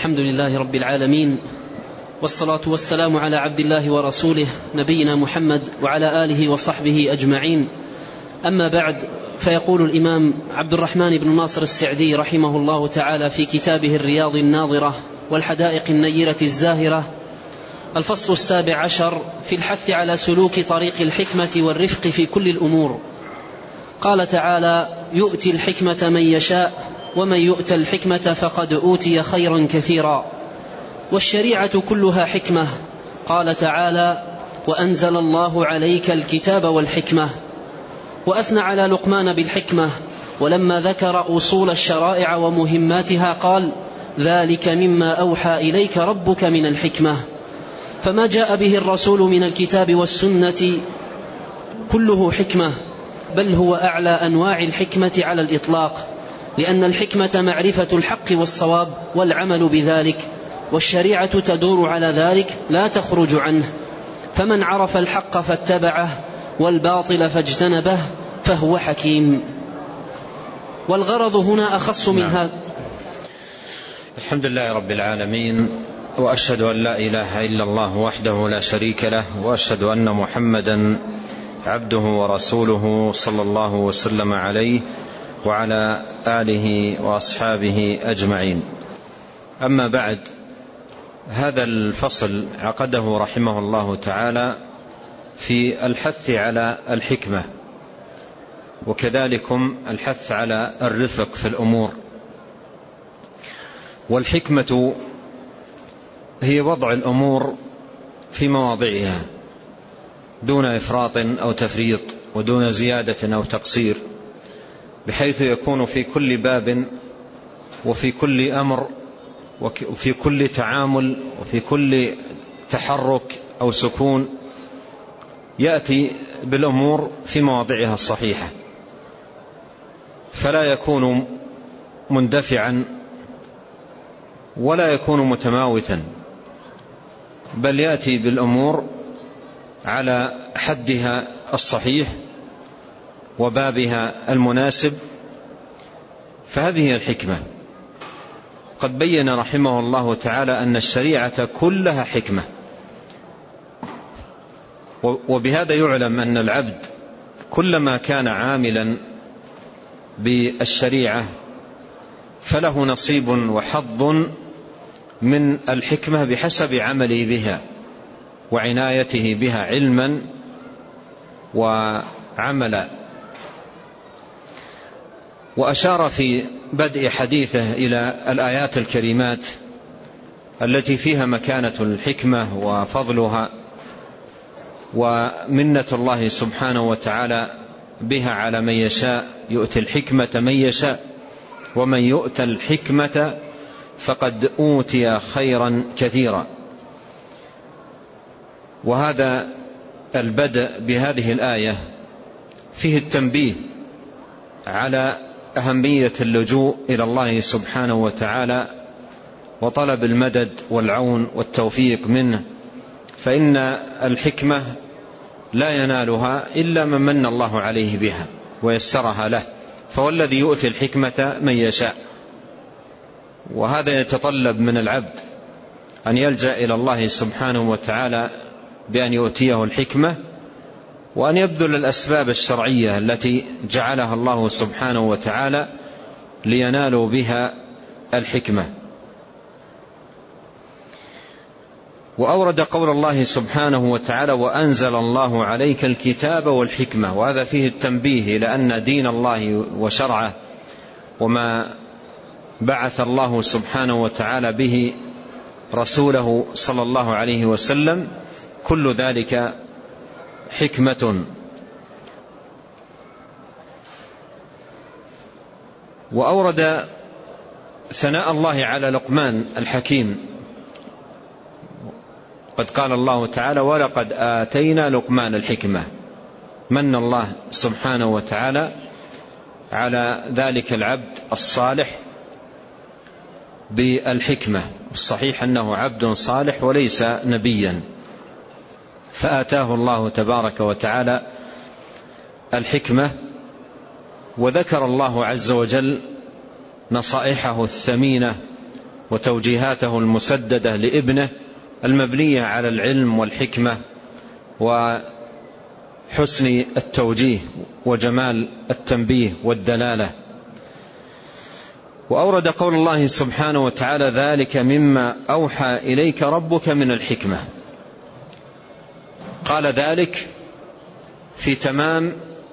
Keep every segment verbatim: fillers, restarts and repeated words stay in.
الحمد لله رب العالمين، والصلاة والسلام على عبد الله ورسوله نبينا محمد وعلى آله وصحبه أجمعين. أما بعد، فيقول الإمام عبد الرحمن بن ناصر السعدي رحمه الله تعالى في كتابه الرياض الناظرة والحدائق النيرة الزاهرة: الفصل السابع عشر في الحث على سلوك طريق الحكمة والرفق في كل الأمور. قال تعالى: يؤتي الحكمة من يشاء ومن يؤت الحكمة فقد أوتي خيرا كثيرا. والشريعة كلها حكمة. قال تعالى: وأنزل الله عليك الكتاب والحكمة. وأثنى على لقمان بالحكمة، ولما ذكر أصول الشرائع ومهماتها قال: ذلك مما أوحى إليك ربك من الحكمة. فما جاء به الرسول من الكتاب والسنة كله حكمة، بل هو أعلى أنواع الحكمة على الإطلاق، لأن الحكمة معرفة الحق والصواب والعمل بذلك، والشريعة تدور على ذلك لا تخرج عنه. فمن عرف الحق فاتبعه والباطل فاجتنبه فهو حكيم. والغرض هنا أخص من هذا. الحمد لله رب العالمين، وأشهد أن لا إله إلا الله وحده لا شريك له، وأشهد أن محمدا عبده ورسوله صلى الله وسلم عليه وعلى آله وأصحابه أجمعين. أما بعد، هذا الفصل عقده رحمه الله تعالى في الحث على الحكمة، وكذلكم الحث على الرفق في الأمور. والحكمة هي وضع الأمور في مواضعها دون إفراط أو تفريط، ودون زيادة أو تقصير، بحيث يكون في كل باب وفي كل أمر وفي كل تعامل وفي كل تحرك أو سكون يأتي بالأمور في مواضعها الصحيحة، فلا يكون مندفعا ولا يكون متماوتا، بل يأتي بالأمور على حدها الصحيح وبابها المناسب. فهذه الحكمة. قد بين رحمه الله تعالى أن الشريعة كلها حكمة، وبهذا يعلم أن العبد كلما كان عاملا بالشريعة فله نصيب وحظ من الحكمة بحسب عمله بها وعنايته بها علما وعملا. وأشار في بدء حديثه إلى الآيات الكريمات التي فيها مكانة الحكمة وفضلها ومنة الله سبحانه وتعالى بها على من يشاء. يؤتي الحكمة من يشاء ومن يؤت الحكمة فقد أوتي خيرا كثيرا. وهذا البدء بهذه الآية فيه التنبيه على أهمية اللجوء إلى الله سبحانه وتعالى وطلب المدد والعون والتوفيق منه، فإن الحكمة لا ينالها إلا من من الله عليه بها ويسرها له، فهو الذي يؤتي الحكمة من يشاء. وهذا يتطلب من العبد أن يلجأ إلى الله سبحانه وتعالى بأن يؤتيه الحكمة، وأن يبذل الأسباب الشرعية التي جعلها الله سبحانه وتعالى لينالوا بها الحكمة. وأورد قول الله سبحانه وتعالى: وأنزل الله عليك الكتاب والحكمة. وهذا فيه التنبيه إلى أن دين الله وشرعه وما بعث الله سبحانه وتعالى به رسوله صلى الله عليه وسلم كل ذلك حكمة. وأورد ثناء الله على لقمان الحكيم. قد قال الله تعالى: ولقد آتينا لقمان الحكمة. من الله سبحانه وتعالى على ذلك العبد الصالح بالحكمة. الصحيح أنه عبد صالح وليس نبيا، فآتاه الله تبارك وتعالى الحكمة. وذكر الله عز وجل نصائحه الثمينة وتوجيهاته المسددة لابنه المبنية على العلم والحكمة وحسن التوجيه وجمال التنبيه والدلالة. وأورد قول الله سبحانه وتعالى: ذلك مما أوحى إليك ربك من الحكمة. قال ذلك في تمام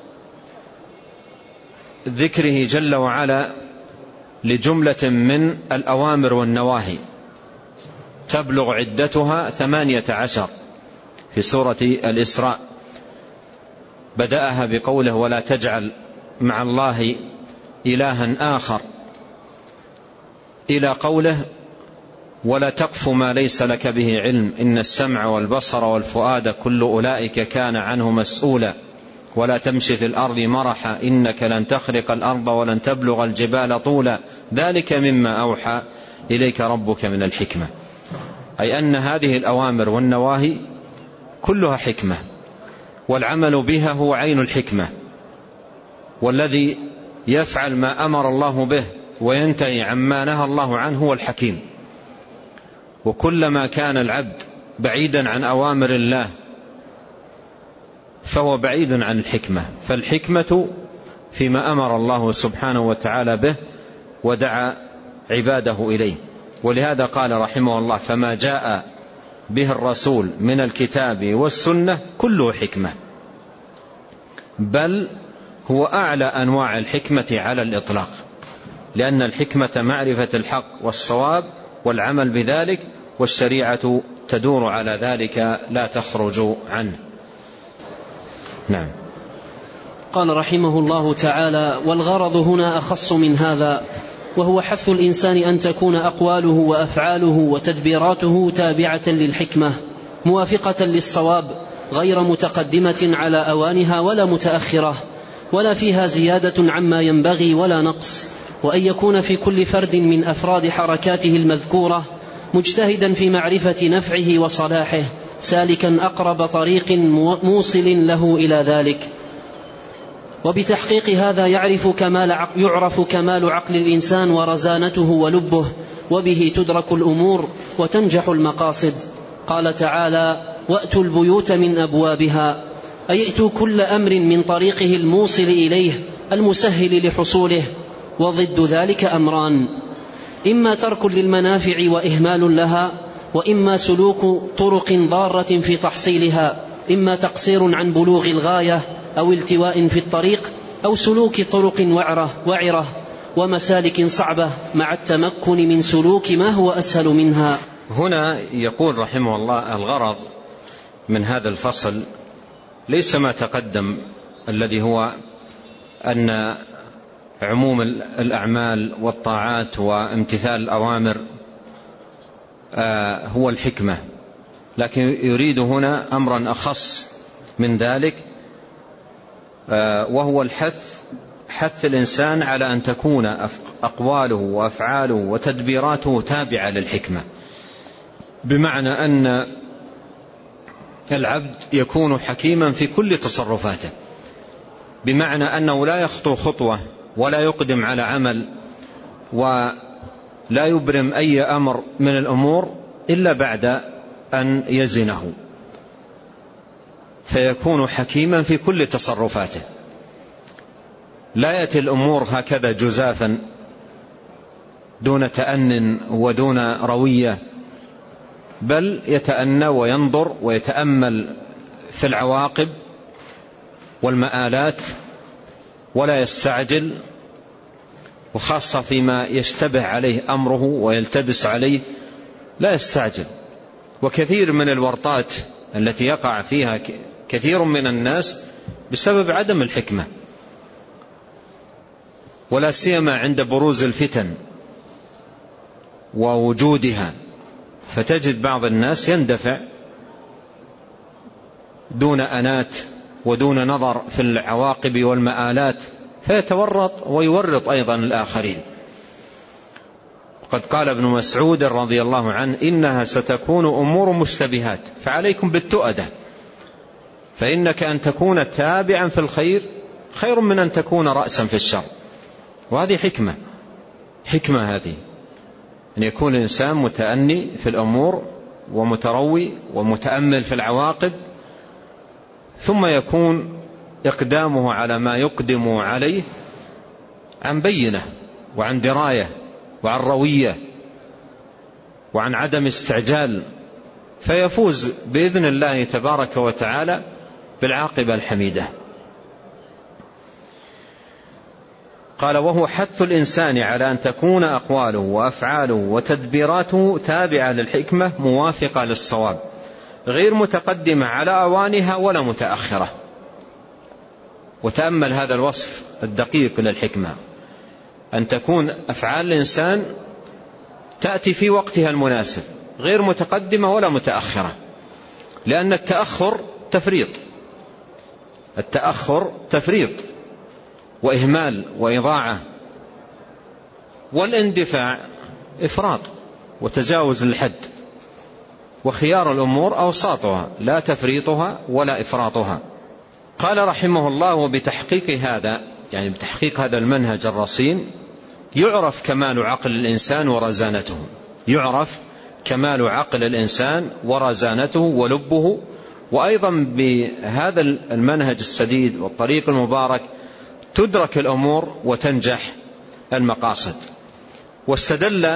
ذكره جل وعلا لجملة من الأوامر والنواهي تبلغ عدتها ثمانية عشر في سورة الإسراء. بدأها بقوله: ولا تجعل مع الله إلها آخر، إلى قوله: ولا تقف ما ليس لك به علم إن السمع والبصر والفؤاد كل أولئك كان عنه مسؤولا ولا تمشي في الأرض مرحا إنك لن تخرق الأرض ولن تبلغ الجبال طولا ذلك مما أوحى إليك ربك من الحكمة. أي أن هذه الأوامر والنواهي كلها حكمة، والعمل بها هو عين الحكمة، والذي يفعل ما أمر الله به وينتهي عما نهى الله عنه هو الحكيم. وكلما كان العبد بعيدا عن أوامر الله فهو بعيد عن الحكمة، فالحكمة فيما أمر الله سبحانه وتعالى به ودعا عباده إليه. ولهذا قال رحمه الله: فما جاء به الرسول من الكتاب والسنة كله حكمة، بل هو أعلى أنواع الحكمة على الإطلاق، لأن الحكمة معرفة الحق والصواب والعمل بذلك، والشريعة تدور على ذلك لا تخرج عنه. نعم. قال رحمه الله تعالى: والغرض هنا أخص من هذا، وهو حث الإنسان أن تكون أقواله وأفعاله وتدبيراته تابعة للحكمة موافقة للصواب، غير متقدمة على أوانها ولا متأخرة، ولا فيها زيادة عما ينبغي ولا نقص، وأن يكون في كل فرد من أفراد حركاته المذكورة مجتهدا في معرفة نفعه وصلاحه، سالكا أقرب طريق موصل له إلى ذلك. وبتحقيق هذا يعرف كمال عقل يعرف كمال عقل الإنسان ورزانته ولبه، وبه تدرك الأمور وتنجح المقاصد. قال تعالى: وأتوا البيوت من أبوابها، أي ائتوا كل أمر من طريقه الموصل إليه المسهل لحصوله. وضد ذلك أمران: إما ترك للمنافع وإهمال لها، وإما سلوك طرق ضارة في تحصيلها، إما تقصير عن بلوغ الغاية أو التواء في الطريق، أو سلوك طرق وعرة, وعرة ومسالك صعبة مع التمكن من سلوك ما هو أسهل منها. هنا يقول رحمه الله: الغرض من هذا الفصل ليس ما تقدم الذي هو أن عموم الأعمال والطاعات وامتثال الأوامر هو الحكمة، لكن يريد هنا أمرا أخص من ذلك، وهو الحث حث الإنسان على أن تكون أقواله وأفعاله وتدبيراته تابعة للحكمة، بمعنى أن العبد يكون حكيما في كل تصرفاته، بمعنى أنه لا يخطو خطوة ولا يقدم على عمل ولا يبرم أي أمر من الأمور إلا بعد أن يزنه، فيكون حكيما في كل تصرفاته، لا يأتي الأمور هكذا جزافا دون تأن ودون روية، بل يتأنى وينظر ويتأمل في العواقب والمآلات ولا يستعجل، وخاصة فيما يشتبه عليه أمره ويلتبس عليه لا يستعجل. وكثير من الورطات التي يقع فيها كثير من الناس بسبب عدم الحكمة، ولا سيما عند بروز الفتن ووجودها، فتجد بعض الناس يندفع دون أنات ودون نظر في العواقب والمآلات، فيتورط ويورط أيضا الآخرين. قد قال ابن مسعود رضي الله عنه: إنها ستكون أمور مشتبهات فعليكم بالتؤدة، فإنك أن تكون تابعا في الخير خير من أن تكون رأسا في الشر. وهذه حكمة حكمة هذه أن يكون الإنسان متأني في الأمور ومتروي ومتأمل في العواقب، ثم يكون إقدامه على ما يقدم عليه عن بينة وعن دراية وعن روية وعن عدم استعجال، فيفوز بإذن الله تبارك وتعالى بالعاقبة الحميدة. قال: وهو حث الإنسان على أن تكون أقواله وأفعاله وتدبيراته تابعة للحكمة موافقة للصواب، غير متقدمة على أوانها ولا متأخرة. وتأمل هذا الوصف الدقيق للحكمة، أن تكون أفعال الإنسان تأتي في وقتها المناسب، غير متقدمة ولا متأخرة، لأن التأخر تفريط، التأخر تفريط وإهمال وإضاعة، والاندفاع إفراط وتجاوز الحد. وخيار الأمور أوساطها لا تفريطها ولا إفراطها. قال رحمه الله: وبتحقيق هذا، يعني بتحقيق هذا المنهج الرصين، يعرف كمال عقل الإنسان ورزانته، يعرف كمال عقل الإنسان ورزانته ولبه. وأيضا بهذا المنهج السديد والطريق المبارك تدرك الأمور وتنجح المقاصد. واستدل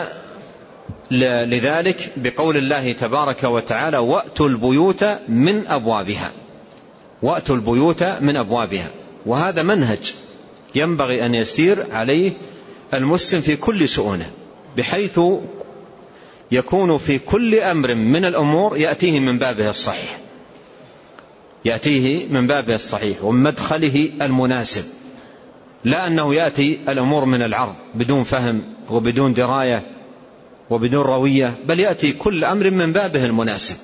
لذلك بقول الله تبارك وتعالى: وأتوا البيوت من أبوابها، وأتوا البيوت من أبوابها. وهذا منهج ينبغي أن يسير عليه المسلم في كل شؤونه، بحيث يكون في كل أمر من الأمور يأتيه من بابه الصحيح، يأتيه من بابه الصحيح ومدخله المناسب، لا أنه يأتي الأمور من العرض بدون فهم وبدون دراية وبدون روية، بل يأتي كل أمر من بابه المناسب.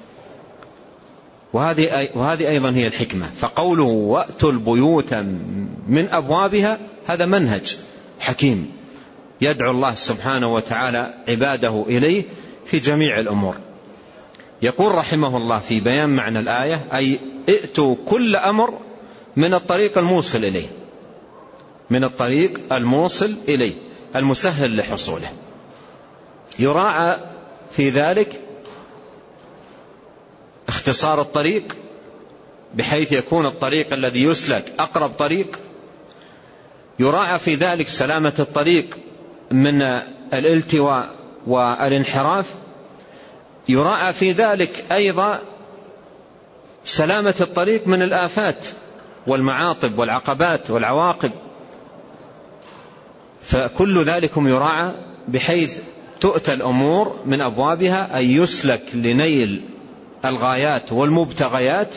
وهذه وهذه أيضا هي الحكمة. فقوله: وأتوا البيوت من أبوابها، هذا منهج حكيم يدعو الله سبحانه وتعالى عباده إليه في جميع الأمور. يقول رحمه الله في بيان معنى الآية: أي ائتوا كل أمر من الطريق الموصل إليه، من الطريق الموصل إليه المسهل لحصوله. يراعى في ذلك اختصار الطريق، بحيث يكون الطريق الذي يسلك أقرب طريق. يراعى في ذلك سلامة الطريق من الالتواء والانحراف. يراعى في ذلك أيضا سلامة الطريق من الآفات والمعاطب والعقبات والعواقب. فكل ذلكم يراعى بحيث تؤتى الأمور من أبوابها، أي يسلك لنيل الغايات والمبتغيات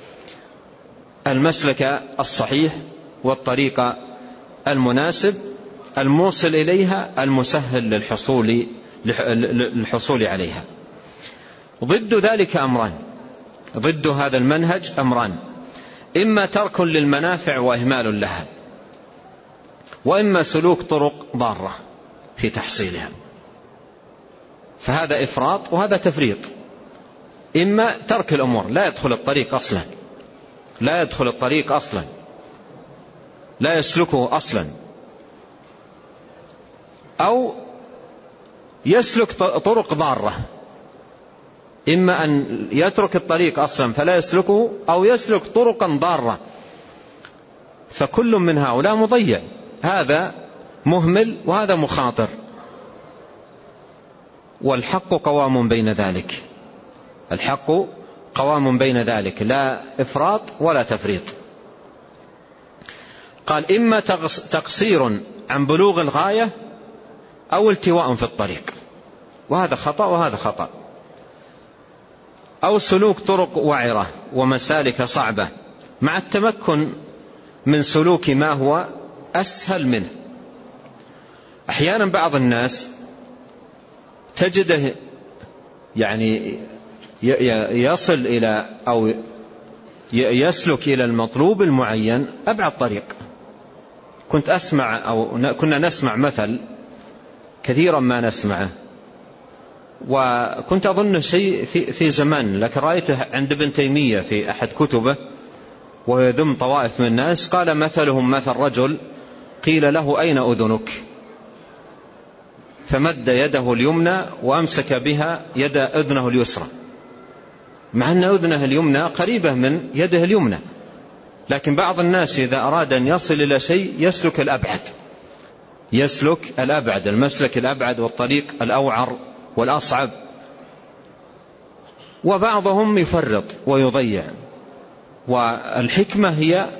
المسلك الصحيح والطريق المناسب الموصل إليها المسهل للحصول للحصول عليها. ضد ذلك أمران، ضد هذا المنهج أمران: إما ترك للمنافع وإهمال لها، وإما سلوك طرق ضارة في تحصيلها. فهذا إفراط وهذا تفريط. إما ترك الأمور، لا يدخل الطريق أصلا، لا يدخل الطريق أصلا، لا يسلكه أصلا، أو يسلك طرق ضارة. إما أن يترك الطريق أصلا فلا يسلكه، أو يسلك طرقا ضارة. فكل من هؤلاء مضيع، هذا مهمل وهذا مخاطر. والحق قوام بين ذلك، الحق قوام بين ذلك، لا إفراط ولا تفريط. قال: إما تقصير عن بلوغ الغاية أو التواء في الطريق، وهذا خطأ وهذا خطأ، أو سلوك طرق وعرة ومسالك صعبة مع التمكن من سلوك ما هو أسهل منه. أحيانا بعض الناس تجده يعني يصل إلى أو يسلك إلى المطلوب المعين أبعد طريق. كنت أسمع أو كنا نسمع مثل كثيرا ما نسمعه، وكنت أظن شيء في, في زمان، لكن رأيته عند ابن تيمية في أحد كتبه وهو يذم طوائف من الناس. قال: مثلهم مثل رجل قيل له: أين أذنك؟ فمد يده اليمنى وأمسك بها يد أذنه اليسرى، مع أن أذنه اليمنى قريبة من يده اليمنى، لكن بعض الناس إذا أراد أن يصل إلى شيء يسلك الأبعد، يسلك الأبعد، المسلك الأبعد والطريق الأوعر والأصعب. وبعضهم يفرط ويضيع. والحكمة هي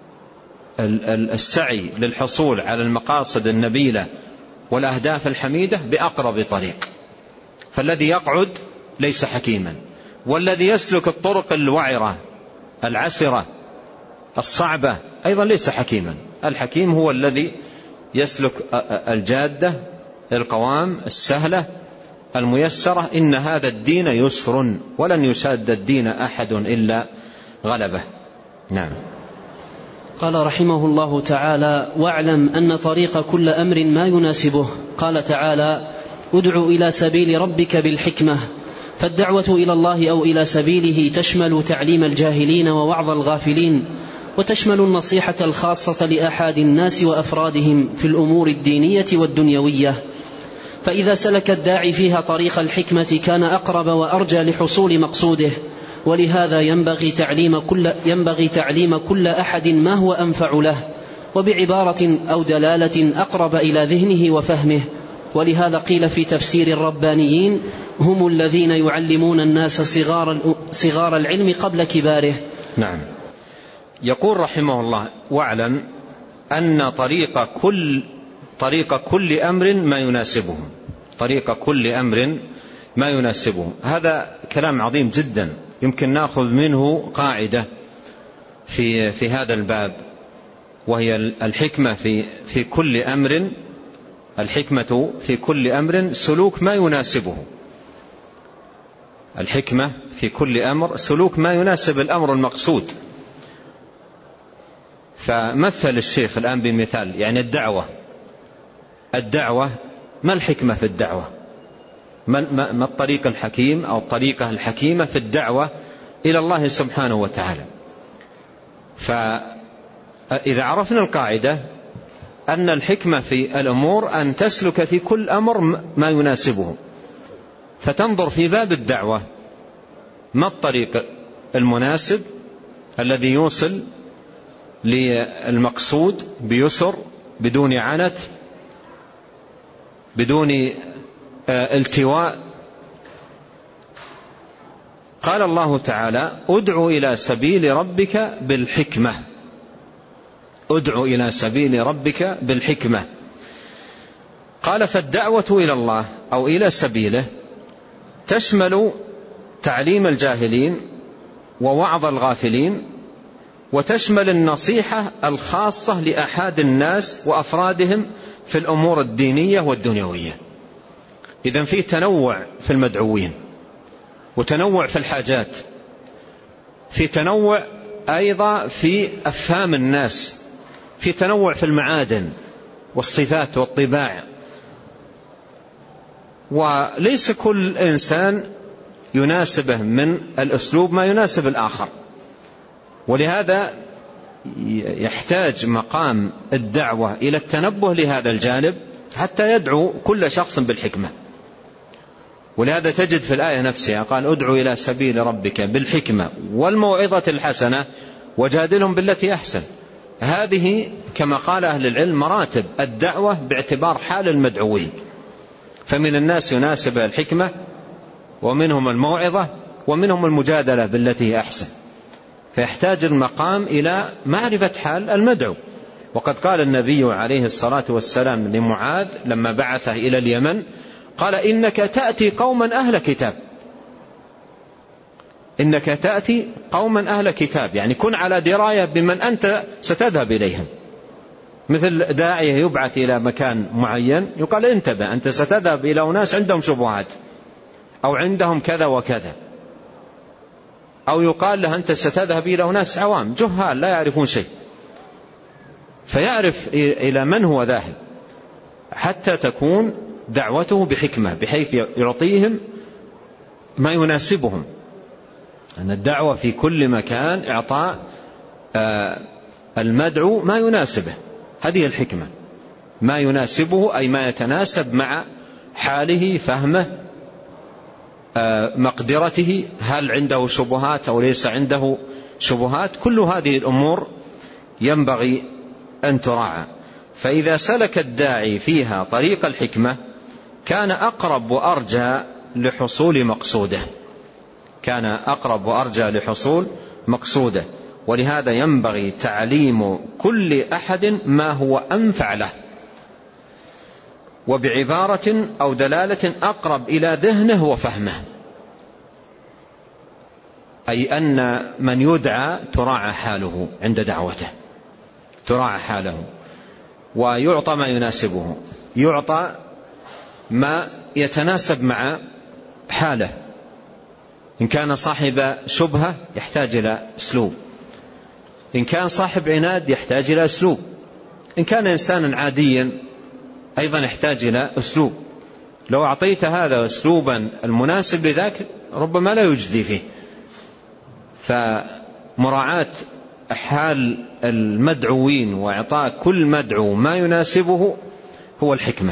السعي للحصول على المقاصد النبيلة والأهداف الحميدة بأقرب طريق. فالذي يقعد ليس حكيما، والذي يسلك الطرق الوعرة العسرة الصعبة أيضا ليس حكيما. الحكيم هو الذي يسلك الجادة القوام السهلة الميسرة. إن هذا الدين يسر ولن يشاد الدين أحد إلا غلبه. نعم. قال رحمه الله تعالى: واعلم أن طريق كل أمر ما يناسبه. قال تعالى: ادع إلى سبيل ربك بالحكمة. فالدعوة إلى الله أو إلى سبيله تشمل تعليم الجاهلين ووعظ الغافلين، وتشمل النصيحة الخاصة لأحد الناس وأفرادهم في الأمور الدينية والدنيوية. فإذا سلك الداعي فيها طريق الحكمة كان أقرب وأرجى لحصول مقصوده. ولهذا ينبغي تعليم كل, ينبغي تعليم كل أحد ما هو أنفع له، وبعبارة أو دلالة أقرب إلى ذهنه وفهمه. ولهذا قيل في تفسير الربانيين: هم الذين يعلمون الناس صغار, صغار العلم قبل كباره. نعم. يقول رحمه الله: واعلم أن طريق كل طريق كل أمر ما يناسبه. طريق كل أمر ما يناسبه، هذا كلام عظيم جدا، يمكن نأخذ منه قاعدة في في هذا الباب، وهي الحكمة في في كل أمر. الحكمة في كل أمر سلوك ما يناسبه. الحكمة في كل أمر سلوك ما يناسب الأمر المقصود. فمثل الشيخ الآن بمثال، يعني الدعوة الدعوة ما الحكمة في الدعوة؟ ما, ما الطريق الحكيم أو الطريقة الحكيمة في الدعوة إلى الله سبحانه وتعالى؟ فإذا عرفنا القاعدة أن الحكمة في الأمور أن تسلك في كل أمر ما يناسبه، فتنظر في باب الدعوة ما الطريق المناسب الذي يوصل للمقصود بيسر، بدون عنت، بدون التواء. قال الله تعالى: ادع إلى سبيل ربك بالحكمة. ادع إلى سبيل ربك بالحكمة. قال: فالدعوة إلى الله أو إلى سبيله تشمل تعليم الجاهلين ووعظ الغافلين، وتشمل النصيحة الخاصة لأحد الناس وأفرادهم في الأمور الدينية والدنيوية. إذن في تنوع في المدعوين، وتنوع في الحاجات، في تنوع أيضا في أفهام الناس، في تنوع في المعادن والصفات والطباع. وليس كل إنسان يناسبه من الأسلوب ما يناسب الآخر، ولهذا يحتاج مقام الدعوة إلى التنبه لهذا الجانب حتى يدعو كل شخص بالحكمة. ولهذا تجد في الآية نفسها قال: ادعو إلى سبيل ربك بالحكمة والموعظة الحسنة وجادلهم بالتي أحسن. هذه كما قال أهل العلم مراتب الدعوة باعتبار حال المدعوين. فمن الناس يناسب الحكمة، ومنهم الموعظة، ومنهم المجادلة بالتي أحسن. فيحتاج المقام إلى معرفة حال المدعو. وقد قال النبي عليه الصلاة والسلام لمعاذ لما بعثه إلى اليمن، قال: إنك تأتي قوما أهل كتاب. إنك تأتي قوما أهل كتاب، يعني كن على دراية بمن أنت ستذهب إليهم. مثل داعية يبعث إلى مكان معين يقال: انتبه، أنت ستذهب إلى أناس عندهم شبهات أو عندهم كذا وكذا. أو يقال له: أنت ستذهب إلى أناس عوام جهال لا يعرفون شيء. فيعرف إلى من هو ذاهب حتى تكون دعوته بحكمة، بحيث يعطيهم ما يناسبهم. أن الدعوة في كل مكان إعطاء المدعو ما يناسبه، هذه الحكمة. ما يناسبه أي ما يتناسب مع حاله، فهمه، مقدرته، هل عنده شبهات أو ليس عنده شبهات. كل هذه الأمور ينبغي أن تراعى. فإذا سلك الداعي فيها طريق الحكمة كان أقرب وأرجى لحصول مقصوده، كان أقرب وأرجى لحصول مقصوده. ولهذا ينبغي تعليم كل أحد ما هو أنفع له، وبعبارة أو دلالة أقرب إلى ذهنه وفهمه، أي أن من يدعى تراعى حاله عند دعوته، تراعى حاله ويعطى ما يناسبه، يعطى ما يتناسب مع حاله. إن كان صاحب شبهة يحتاج إلى أسلوب، إن كان صاحب عناد يحتاج إلى أسلوب، إن كان إنسانا عاديا أيضا يحتاج إلى أسلوب. لو أعطيت هذا أسلوبا المناسب لذاك ربما لا يجدي فيه. فمراعاة حال المدعوين وإعطاء كل مدعو ما يناسبه هو الحكمة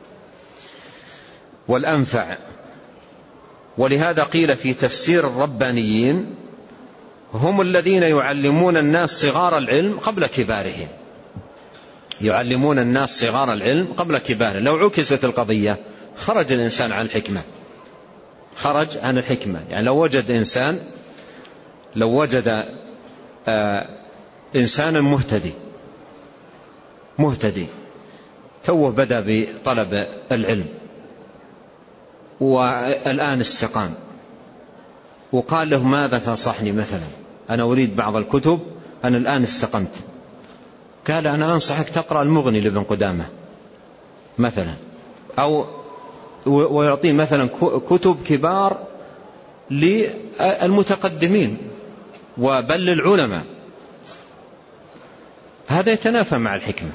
والأنفع. ولهذا قيل في تفسير الربانيين هم الذين يعلمون الناس صغار العلم قبل كبارهم، يعلمون الناس صغار العلم قبل كباره. لو عكست القضية خرج الإنسان عن الحكمة، خرج عن الحكمة. يعني لو وجد إنسان لو وجد آه إنسانا مهتدي مهتدي توه بدأ بطلب العلم والآن استقام، وقال له ماذا تنصحني مثلا؟ أنا أريد بعض الكتب، أنا الآن استقمت. قال أنا أنصحك تقرأ المغني لابن قدامة مثلا، أو ويعطيه مثلا كتب كبار للمتقدمين وبل للعلماء. هذا يتنافى مع الحكمة.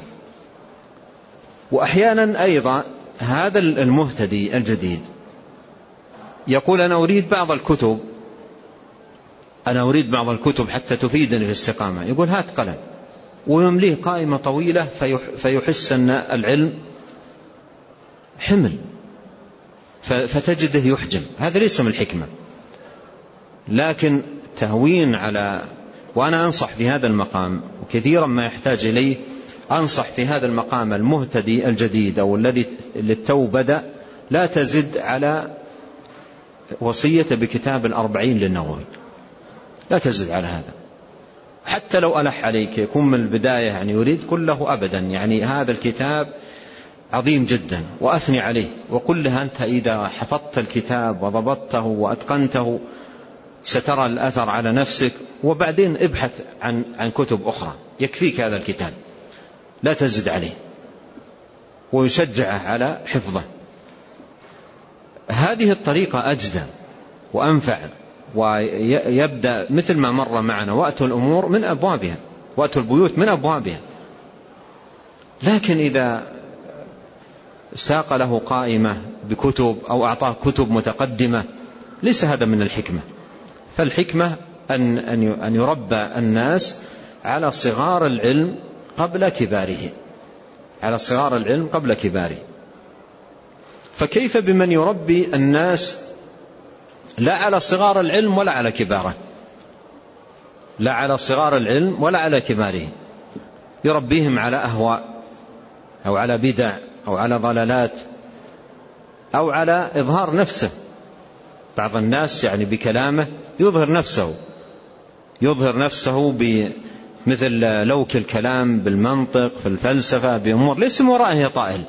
وأحيانا أيضا هذا المهتدي الجديد يقول أنا أريد بعض الكتب أنا أريد بعض الكتب حتى تفيدني في الاستقامة. يقول هات قلم ويمليه قائمة طويلة فيحس أن العلم حمل فتجده يحجم. هذا ليس من الحكمة، لكن تهوين على. وأنا أنصح في هذا المقام وكثيرا ما يحتاج إليه، أنصح في هذا المقام المهتدي الجديد أو الذي للتو بدأ لا تزد على وصية بكتاب الأربعين للنووي، لا تزد على هذا. حتى لو ألح عليك يكون من البداية يعني يريد كله أبدا، يعني هذا الكتاب عظيم جدا وأثني عليه، وقل لها أنت إذا حفظت الكتاب وضبطته وأتقنته سترى الأثر على نفسك، وبعدين ابحث عن عن كتب أخرى، يكفيك هذا الكتاب، لا تزد عليه، ويشجعه على حفظه. هذه الطريقة أجدى وأنفع، ويبدأ مثل ما مر معنا وأتوا الأمور من أبوابها، وأتوا البيوت من أبوابها. لكن إذا ساق له قائمة بكتب أو أعطاه كتب متقدمة ليس هذا من الحكمة. فالحكمة أن أن يربى الناس على صغار العلم قبل كباره، على صغار العلم قبل كباره. فكيف بمن يربي الناس لا على صغار العلم ولا على كباره، لا على صغار العلم ولا على كباره، يربيهم على أهواء أو على بدع أو على ضلالات أو على إظهار نفسه. بعض الناس يعني بكلامه يظهر نفسه، يظهر نفسه بمثل لوك الكلام بالمنطق في الفلسفة بأمور ليس من ورائها طائل،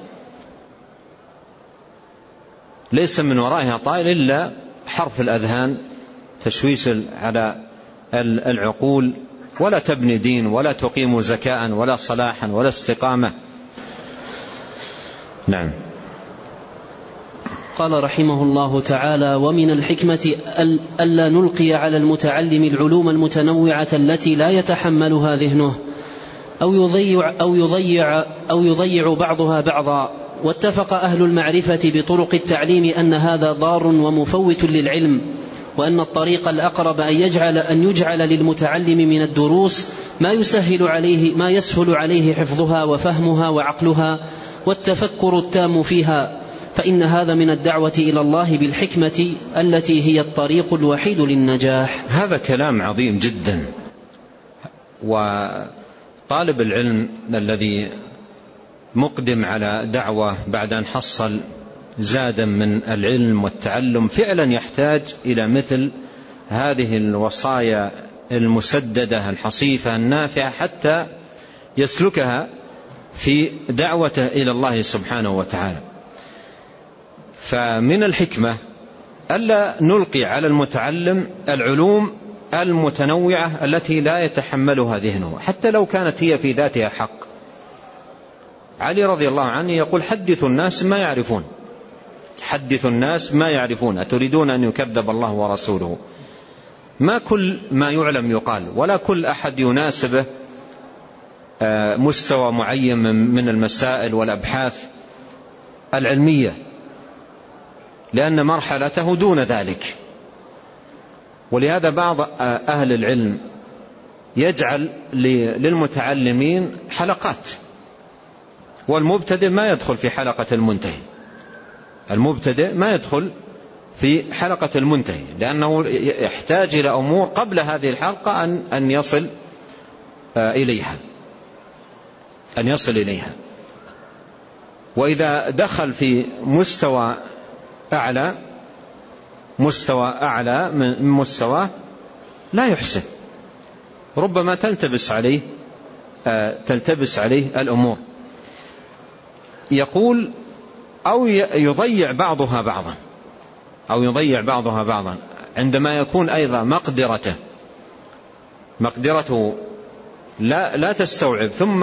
ليس من ورائها طائل إلا حرف الأذهان، تشويش على العقول، ولا تبني دين ولا تقيم ذكاء ولا صلاحا ولا استقامة. نعم. قال رحمه الله تعالى: ومن الحكمة ألا نلقي على المتعلم العلوم المتنوعة التي لا يتحملها ذهنه أو يضيع, أو يضيع, أو يضيع بعضها بعضا. واتفق أهل المعرفة بطرق التعليم أن هذا ضار ومفوت للعلم، وأن الطريق الأقرب أن يجعل, أن يجعل للمتعلم من الدروس ما يسهل عليه, ما يسهل عليه حفظها وفهمها وعقلها والتفكر التام فيها، فإن هذا من الدعوة إلى الله بالحكمة التي هي الطريق الوحيد للنجاح. هذا كلام عظيم جدا. وطالب العلم الذي مقدم على دعوة بعد أن حصل زادا من العلم والتعلم فعلا يحتاج إلى مثل هذه الوصايا المسددة الحصيفة النافعة حتى يسلكها في دعوته إلى الله سبحانه وتعالى. فمن الحكمة ألا نلقي على المتعلم العلوم المتنوعة التي لا يتحملها ذهنه حتى لو كانت هي في ذاتها حق. علي رضي الله عنه يقول: حدثوا الناس ما يعرفون، حدثوا الناس ما يعرفون، أتريدون أن يكذب الله ورسوله؟ ما كل ما يعلم يقال، ولا كل أحد يناسبه مستوى معين من المسائل والأبحاث العلمية، لأن مرحلته دون ذلك. ولهذا بعض أهل العلم يجعل للمتعلمين حلقات، والمبتدئ ما يدخل في حلقة المنتهي، المبتدئ ما يدخل في حلقة المنتهي، لأنه يحتاج إلى أمور قبل هذه الحلقة أن أن يصل إليها أن يصل إليها. وإذا دخل في مستوى أعلى مستوى أعلى من مستواه لا يحسن، ربما تلتبس عليه تلتبس عليه الأمور. يقول: أو يضيع بعضها بعضا أو يضيع بعضها بعضا عندما يكون أيضا مقدرته مقدرته لا لا تستوعب، ثم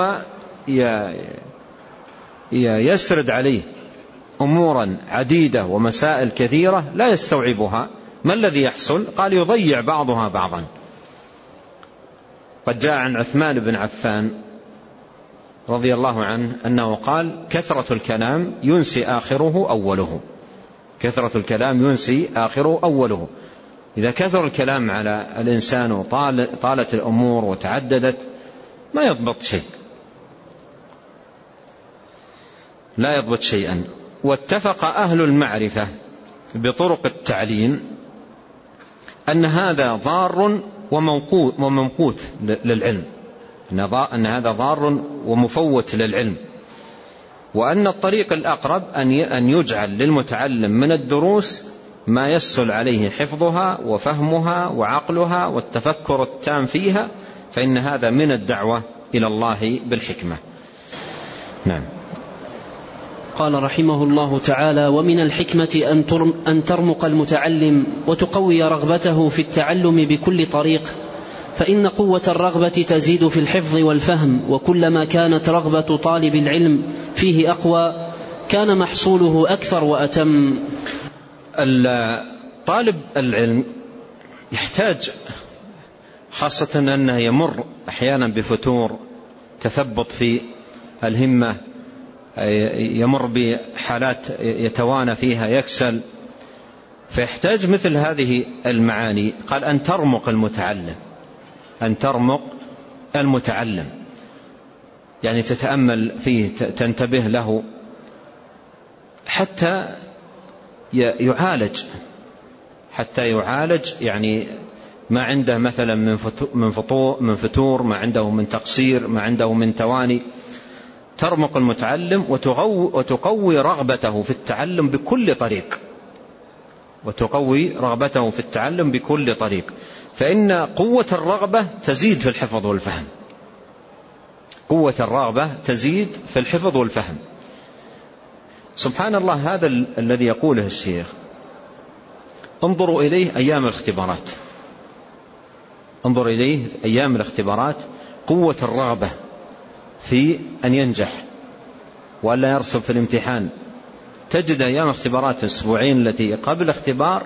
يسرد عليه أمورا عديدة ومسائل كثيرة لا يستوعبها. ما الذي يحصل؟ قال: يضيع بعضها بعضا. قد جاء عن عثمان بن عفان رضي الله عنه أنه قال: كثرة الكلام ينسي آخره أوله. كثرة الكلام ينسي آخره أوله. إذا كثر الكلام على الإنسان وطالت الأمور وتعددت ما يضبط شيء، لا يضبط شيئا. واتفق أهل المعرفة بطرق التعليم أن هذا ضار وممقوت للعلم، أن هذا ضار ومفوت للعلم، وأن الطريق الأقرب أن يجعل للمتعلم من الدروس ما يسهل عليه حفظها وفهمها وعقلها والتفكر التام فيها، فإن هذا من الدعوة إلى الله بالحكمة. نعم. قال رحمه الله تعالى: ومن الحكمة أن ترمق المتعلم وتقوي رغبته في التعلم بكل طريق، فإن قوة الرغبة تزيد في الحفظ والفهم، وكلما كانت رغبة طالب العلم فيه أقوى كان محصوله أكثر وأتم. طالب العلم يحتاج خاصة أنه يمر أحيانا بفتور تثبط في الهمة، يمر بحالات يتوانى فيها يكسل، فيحتاج مثل هذه المعاني. قال: أن ترمق المتعلم أن ترمق المتعلم يعني تتأمل فيه، تنتبه له حتى يعالج حتى يعالج يعني ما عنده مثلا من فتور, من فتور ما عنده من تقصير، ما عنده من تواني. ترمق المتعلم وتقوي رغبته في التعلم بكل طريق وتقوي رغبته في التعلم بكل طريق فإن قوة الرغبة تزيد في الحفظ والفهم. قوة الرغبة تزيد في الحفظ والفهم. سبحان الله، هذا الذي يقوله الشيخ انظروا إليه أيام الاختبارات انظروا إليه أيام الاختبارات قوة الرغبة في أن ينجح وألا يرسب في الامتحان. تجد أيام اختبارات الأسبوعين التي قبل اختبار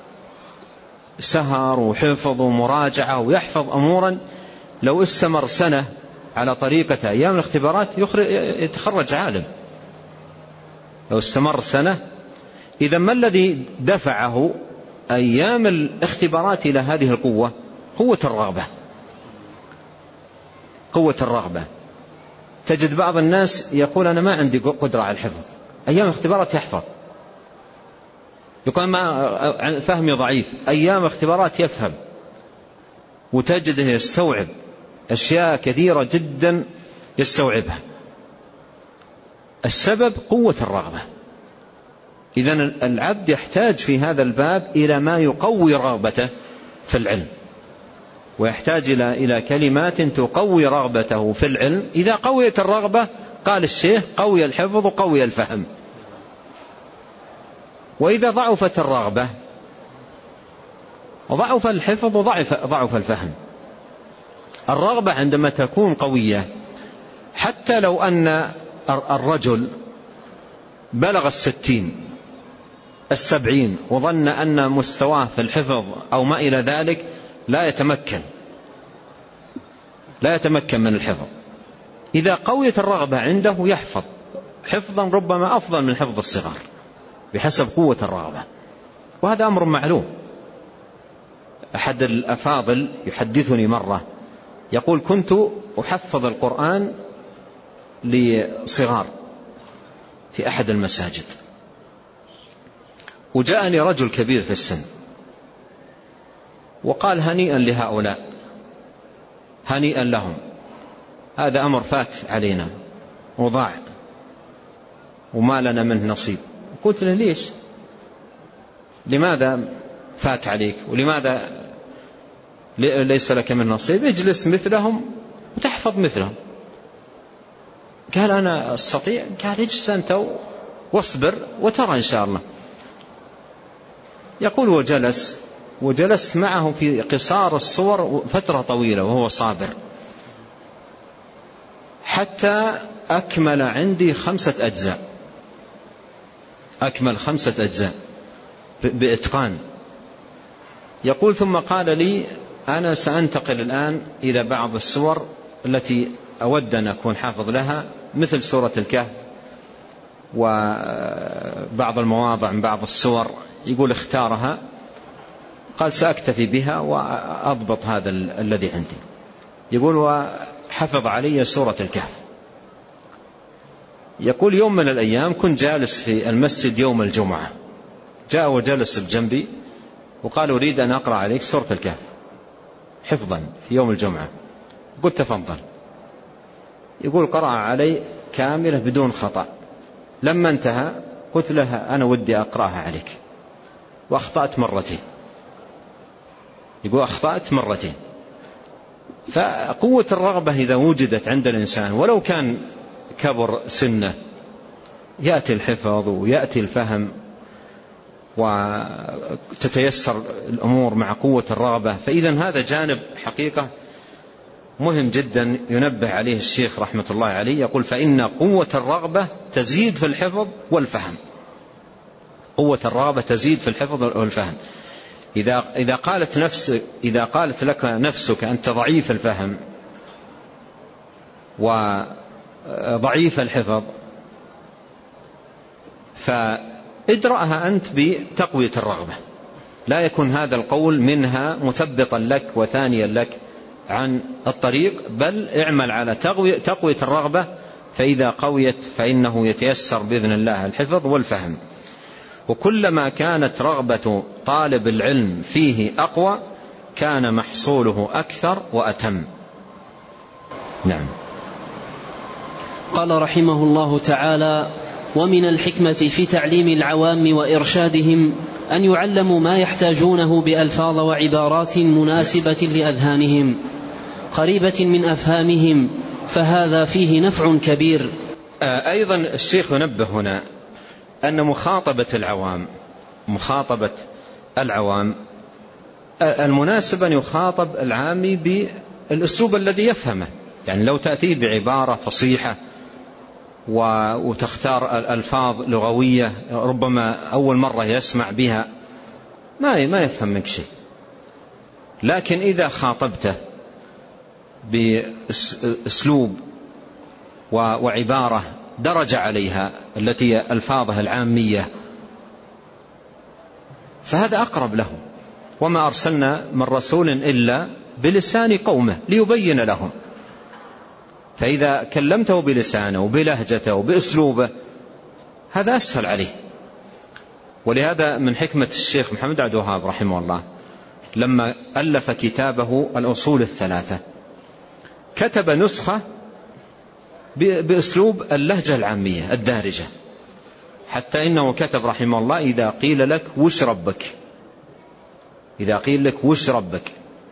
سهر وحفظ ومراجعة ويحفظ أمورا لو استمر سنة على طريقة أيام الاختبارات يتخرج عالم. لو استمر سنة. إذا ما الذي دفعه أيام الاختبارات إلى هذه القوة؟ قوة الرغبة. قوة الرغبة. تجد بعض الناس يقول أنا ما عندي قدرة على الحفظ، أيام الاختبارات يحفظ يقول ما فهمي ضعيف، أيام اختبارات يفهم وتجده يستوعب أشياء كثيرة جدا يستوعبها. السبب قوة الرغبة. إذن العبد يحتاج في هذا الباب إلى ما يقوي رغبته في العلم، ويحتاج إلى إلى كلمات تقوي رغبته في العلم. إذا قويت الرغبة قال الشيخ قوي الحفظ وقوي الفهم. وإذا ضعفت الرغبة ضعف الحفظ وضعف ضعف الفهم. الرغبة عندما تكون قوية، حتى لو أن الرجل بلغ الستين السبعين وظن أن مستواه في الحفظ أو ما إلى ذلك، لا يتمكن لا يتمكن من الحفظ. إذا قويت الرغبة عنده يحفظ حفظا ربما أفضل من حفظ الصغار بحسب قوة الرغبة، وهذا أمر معلوم. أحد الأفاضل يحدثني مرة يقول: كنت أحفظ القرآن لصغار في أحد المساجد، وجاءني رجل كبير في السن وقال: هنيئا لهؤلاء، هنيئا لهم، هذا أمر فات علينا وضاع وما لنا منه نصيب. قلت له: ليش؟ لماذا فات عليك ولماذا ليس لك من نصيب؟ اجلس مثلهم وتحفظ مثلهم. قال: أنا أستطيع. قال: اجلس أنت واصبر وترى إن شاء الله. يقول: وجلس وجلست معه في قصار الصور فترة طويلة وهو صابر، حتى أكمل عندي خمسة أجزاء، أكمل خمسة أجزاء بإتقان. يقول: ثم قال لي: أنا سأنتقل الآن إلى بعض السور التي أود أن أكون حافظ لها، مثل سورة الكهف وبعض المواضع من بعض السور. يقول: اختارها، قال: سأكتفي بها وأضبط هذا الذي عندي. يقول: وحفظ علي سورة الكهف. يقول: يوم من الأيام كنت جالس في المسجد يوم الجمعة، جاء وجلس بجنبي وقال: أريد أن أقرأ عليك سورة الكهف حفظا في يوم الجمعة. قلت: تفضل. يقول: قرأ علي كاملة بدون خطأ. لما انتهى قلت له: أنا ودي أقرأها عليك، وأخطأت مرتين. يقول: أخطأت مرتين. فقوة الرغبة إذا وجدت عند الإنسان ولو كان كبر سنه، يأتي الحفظ ويأتي الفهم وتتيسر الأمور مع قوة الرغبة. فإذا هذا جانب حقيقة مهم جدا ينبه عليه الشيخ رحمة الله عليه. يقول: فإن قوة الرغبة تزيد في الحفظ والفهم. قوة الرغبة تزيد في الحفظ والفهم. إذا إذا قالت نفس إذا قالت لك نفسك أنت ضعيف الفهم وضعيف الحفظ، فادرأها أنت بتقوية الرغبة. لا يكون هذا القول منها مثبطا لك وثانيا لك عن الطريق، بل اعمل على تقوية الرغبة، فإذا قويت فإنه يتيسر بإذن الله الحفظ والفهم. وكلما كانت رغبة طالب العلم فيه أقوى كان محصوله أكثر وأتم. نعم. قال رحمه الله تعالى: ومن الحكمة في تعليم العوام وإرشادهم أن يعلموا ما يحتاجونه بألفاظ وعبارات مناسبة لأذهانهم قريبة من أفهامهم، فهذا فيه نفع كبير. أيضا الشيخ ينبه هنا أن مخاطبة العوام مخاطبة العوام المناسب أن يخاطب العامي بالأسلوب الذي يفهمه. يعني لو تأتي بعبارة فصيحة وتختار الألفاظ لغوية ربما أول مرة يسمع بها ما ما يفهم منك شيء. لكن إذا خاطبته بأسلوب وعبارة درج عليها التي ألفاظها العامية فهذا أقرب له. وما أرسلنا من رسول إلا بلسان قومه ليبين لهم. فإذا كلمته بلسانه وبلهجته وبأسلوبه هذا أسهل عليه. ولهذا من حكمة الشيخ محمد عبد الوهاب رحمه الله لما ألف كتابه الأصول الثلاثة كتب نسخة بأسلوب اللهجة العامية الدارجة، حتى إنه كتب رحمه الله: إذا قيل لك وش ربك، إذا قيل لك وش ربك،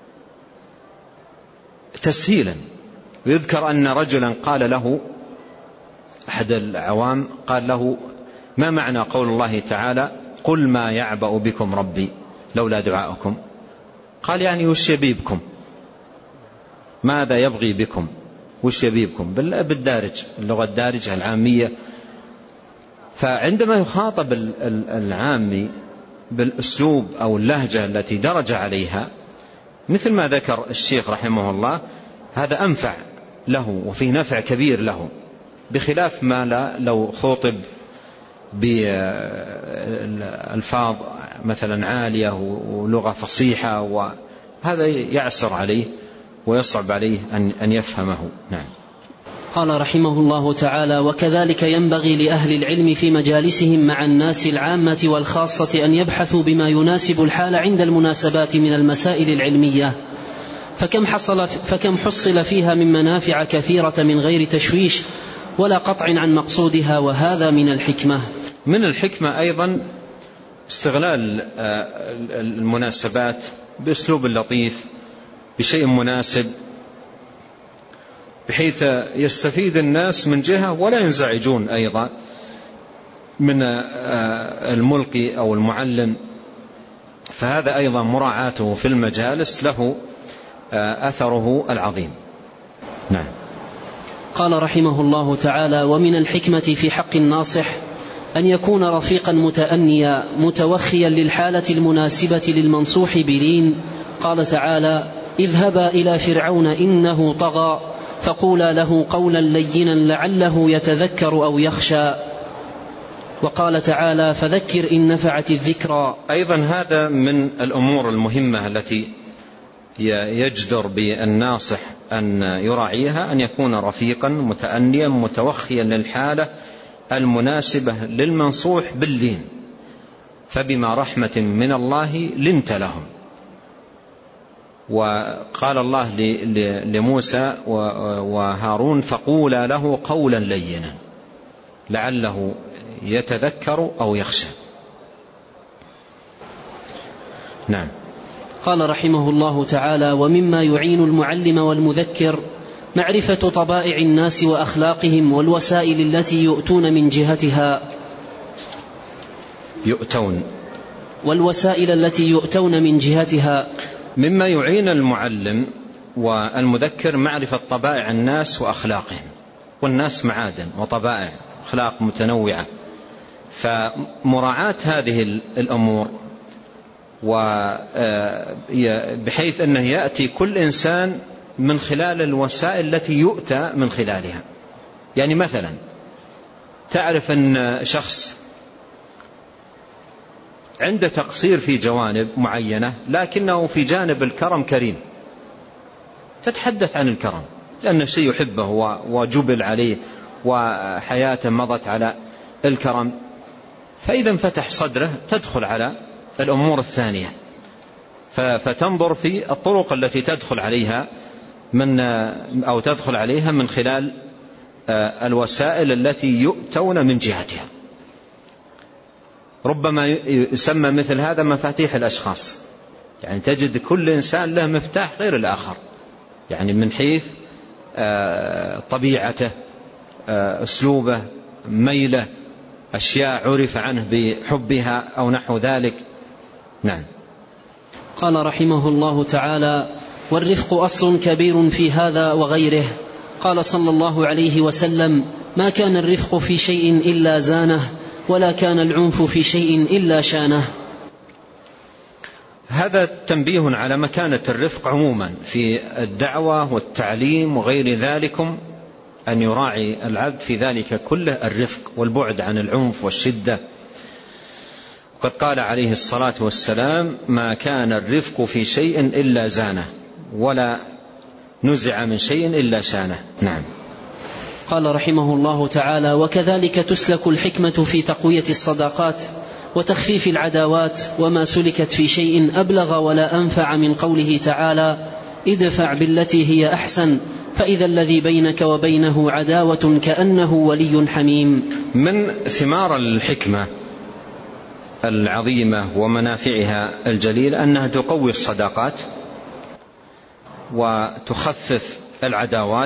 تسهيلا. ويذكر أن رجلا قال له أحد العوام قال له: ما معنى قول الله تعالى: قل ما يعبأ بكم ربي لولا دعاؤكم؟ قال: يعني وش يبي بكم، ماذا يبغي بكم، وش يبي بكم، بالدارج، اللغة الدارجة العامية. فعندما يخاطب العامي بالأسلوب أو اللهجة التي درج عليها مثل ما ذكر الشيخ رحمه الله، هذا أنفع له وفيه نفع كبير له، بخلاف ما لا لو خوطب بالألفاظ مثلا عالية ولغة فصيحة، وهذا يعسر عليه ويصعب عليه أن يفهمه. نعم. قال رحمه الله تعالى: وكذلك ينبغي لأهل العلم في مجالسهم مع الناس العامة والخاصة أن يبحثوا بما يناسب الحال عند المناسبات من المسائل العلمية، فكم حصل, فكم حصل فيها من منافع كثيرة من غير تشويش ولا قطع عن مقصودها، وهذا من الحكمة. من الحكمة أيضا استغلال المناسبات بأسلوب لطيف بشيء مناسب، بحيث يستفيد الناس من جهة ولا ينزعجون أيضا من الملقي أو المعلم، فهذا أيضا مراعاته في المجالس له أثره العظيم. نعم. قال رحمه الله تعالى: ومن الحكمة في حق الناصح أن يكون رفيقا متأنيا متوخيا للحالة المناسبة للمنصوح بلين. قال تعالى: اذهبا إلى فرعون إنه طغى فقولا له قولا لينا لعله يتذكر أو يخشى. وقال تعالى: فذكر إن نفعت الذكرى. أيضا هذا من الأمور المهمة التي يجدر بالناصح أن يراعيها، أن يكون رفيقا متأنيا متوخيا للحالة المناسبة للمنصوح باللين، فبما رحمة من الله لنت لهم. وقال الله لموسى وهارون: فقولا له قولا لينا لعله يتذكر أو يخشى. نعم. قال رحمه الله تعالى: ومما يعين المعلم والمذكر معرفة طبائع الناس وأخلاقهم والوسائل التي يؤتون من جهتها يؤتون والوسائل التي يؤتون من جهتها. مما يعين المعلم والمذكر معرفة طبائع الناس وأخلاقهم، والناس معادن وطبائع أخلاق متنوعة، فمراعاة هذه الأمور بحيث أنه يأتي كل إنسان من خلال الوسائل التي يؤتى من خلالها. يعني مثلا تعرف أن شخص عنده تقصير في جوانب معينة لكنه في جانب الكرم كريم، تتحدث عن الكرم لأنه شيء يحبه وجبل عليه وحياته مضت على الكرم، فإذا انفتح صدره تدخل على الأمور الثانية، فتنظر في الطرق التي تدخل عليها من أو تدخل عليها من خلال الوسائل التي يؤتون من جهتها. ربما يسمى مثل هذا مفاتيح الأشخاص، يعني تجد كل إنسان له مفتاح غير الآخر، يعني من حيث طبيعته، أسلوبه، ميله، أشياء عرف عنه بحبها أو نحو ذلك. نعم. قال رحمه الله تعالى: والرفق أصل كبير في هذا وغيره. قال صلى الله عليه وسلم: ما كان الرفق في شيء إلا زانه، ولا كان العنف في شيء إلا شانه. هذا تنبيه على مكانة الرفق عموما في الدعوة والتعليم وغير ذلكم، أن يراعي العبد في ذلك كله الرفق والبعد عن العنف والشدة. قد قال عليه الصلاة والسلام: ما كان الرفق في شيء إلا زانه، ولا نزع من شيء إلا شانه. نعم. قال رحمه الله تعالى: وكذلك تسلك الحكمة في تقوية الصداقات وتخفيف العداوات، وما سلكت في شيء أبلغ ولا أنفع من قوله تعالى: ادفع بالتي هي أحسن فإذا الذي بينك وبينه عداوة كأنه ولي حميم. من ثمار الحكمة العظيمة ومنافعها الجليلة أنها تقوي الصداقات وتخفف العداوات.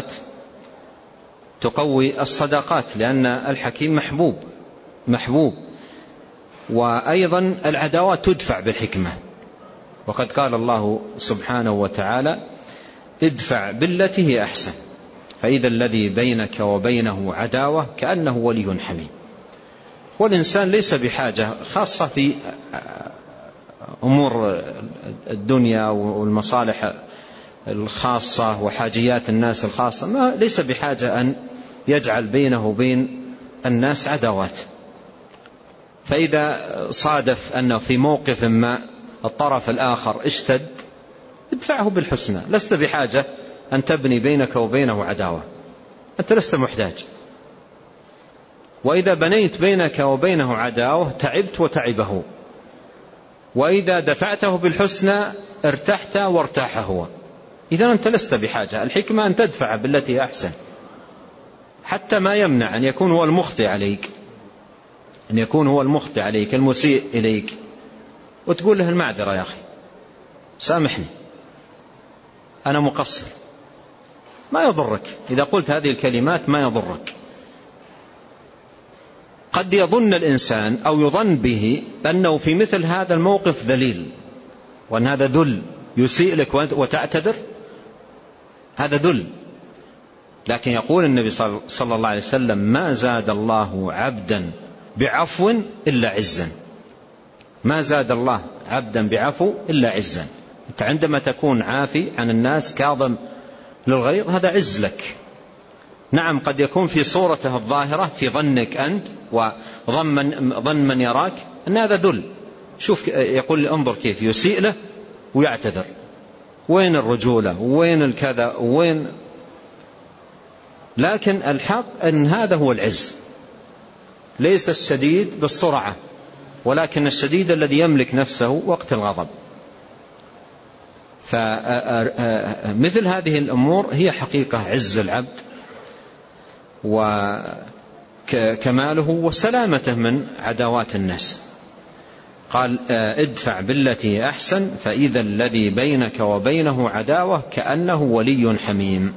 تقوي الصداقات لأن الحكيم محبوب محبوب وأيضا العداوات تدفع بالحكمة. وقد قال الله سبحانه وتعالى: ادفع بالتي هي أحسن فإذا الذي بينك وبينه عداوة كأنه ولي حميم. والإنسان ليس بحاجة، خاصة في أمور الدنيا والمصالح الخاصة وحاجيات الناس الخاصة، ما ليس بحاجة أن يجعل بينه وبين الناس عداوات. فإذا صادف أنه في موقف ما الطرف الآخر اشتد، ادفعه بالحسنى، لست بحاجة أن تبني بينك وبينه عداوة، أنت لست محتاج. وإذا بنيت بينك وبينه عداوة تعبت وتعبه، وإذا دفعته بالحسنى ارتحت وارتاح هو. إذا أنت لست بحاجة. الحكمة أن تدفع بالتي أحسن، حتى ما يمنع أن يكون هو المخطئ عليك، أن يكون هو المخطئ عليك المسيء إليك، وتقول له: المعذرة يا أخي، سامحني، أنا مقصر. ما يضرك إذا قلت هذه الكلمات، ما يضرك. قد يظن الإنسان أو يظن به أنه في مثل هذا الموقف ذليل، وأن هذا ذل، يسيء لك وتعتذر، هذا ذل. لكن يقول النبي صلى الله عليه وسلم: ما زاد الله عبدا بعفو إلا عزا. ما زاد الله عبدا بعفو إلا عزا. أنت عندما تكون عافي عن الناس كاظم للغيظ، هذا عز لك. نعم، قد يكون في صورته الظاهرة في ظنك أنت وظن من, ظن من يراك أن هذا ذل. شوف، يقول: انظر كيف يسيء له ويعتذر. وين الرجولة؟ وين الكذا؟ وين؟ لكن الحق أن هذا هو العز. ليس الشديد بالسرعة، ولكن الشديد الذي يملك نفسه وقت الغضب. فمثل هذه الأمور هي حقيقة عز العبد وكماله وسلامته من عداوات الناس. قال: ادفع بالتي أحسن فإذا الذي بينك وبينه عداوة كأنه ولي حميم.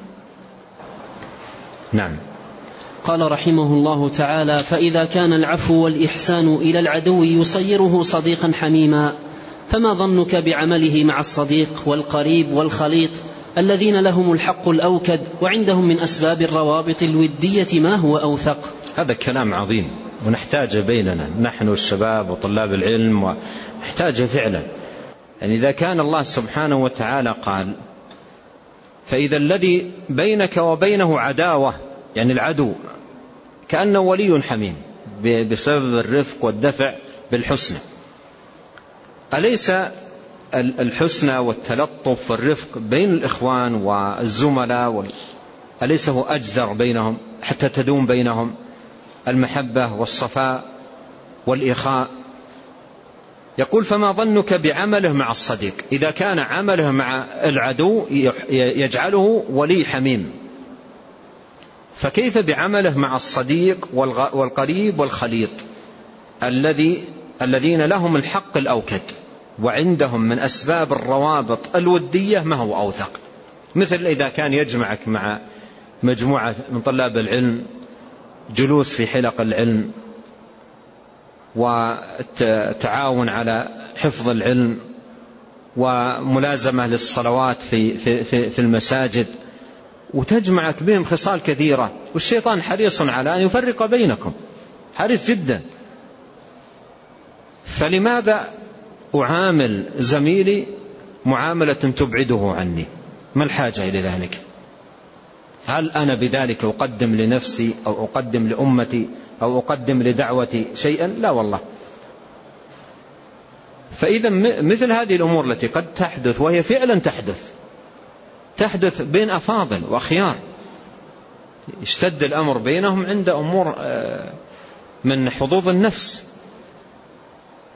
نعم. قال رحمه الله تعالى: فإذا كان العفو والإحسان إلى العدو يصيره صديقا حميما، فما ظنك بعمله مع الصديق والقريب والخليط الذين لهم الحق الأوكد وعندهم من أسباب الروابط الودية ما هو أوثق؟ هذا كلام عظيم ونحتاج بيننا نحن الشباب وطلاب العلم، ونحتاج فعلا. يعني إذا كان الله سبحانه وتعالى قال: فإذا الذي بينك وبينه عداوة، يعني العدو كأنه ولي حميم بسبب الرفق والدفع بالحسنى، أليس الحسنى والتلطف والرفق بين الإخوان والزملاء أليس هو أجدر بينهم حتى تدوم بينهم المحبة والصفاء والإخاء؟ يقول: فما ظنك بعمله مع الصديق؟ إذا كان عمله مع العدو يجعله ولي حميم، فكيف بعمله مع الصديق والقريب والخليط الذي الذين لهم الحق الأوكد وعندهم من أسباب الروابط الودية ما هو أوثق؟ مثل إذا كان يجمعك مع مجموعة من طلاب العلم، جلوس في حلق العلم وتعاون على حفظ العلم وملازمة للصلوات في, في, في, في المساجد، وتجمعك بهم خصال كثيرة، والشيطان حريص على أن يفرق بينكم، حريص جدا. فلماذا أعامل زميلي معاملة تبعده عني؟ ما الحاجة إلى ذلك؟ هل أنا بذلك أقدم لنفسي أو أقدم لأمتي أو أقدم لدعوتي شيئا؟ لا والله. فإذا مثل هذه الأمور التي قد تحدث، وهي فعلا تحدث تحدث بين أفاضل وأخيار، اشتد الأمر بينهم عند أمور من حظوظ النفس،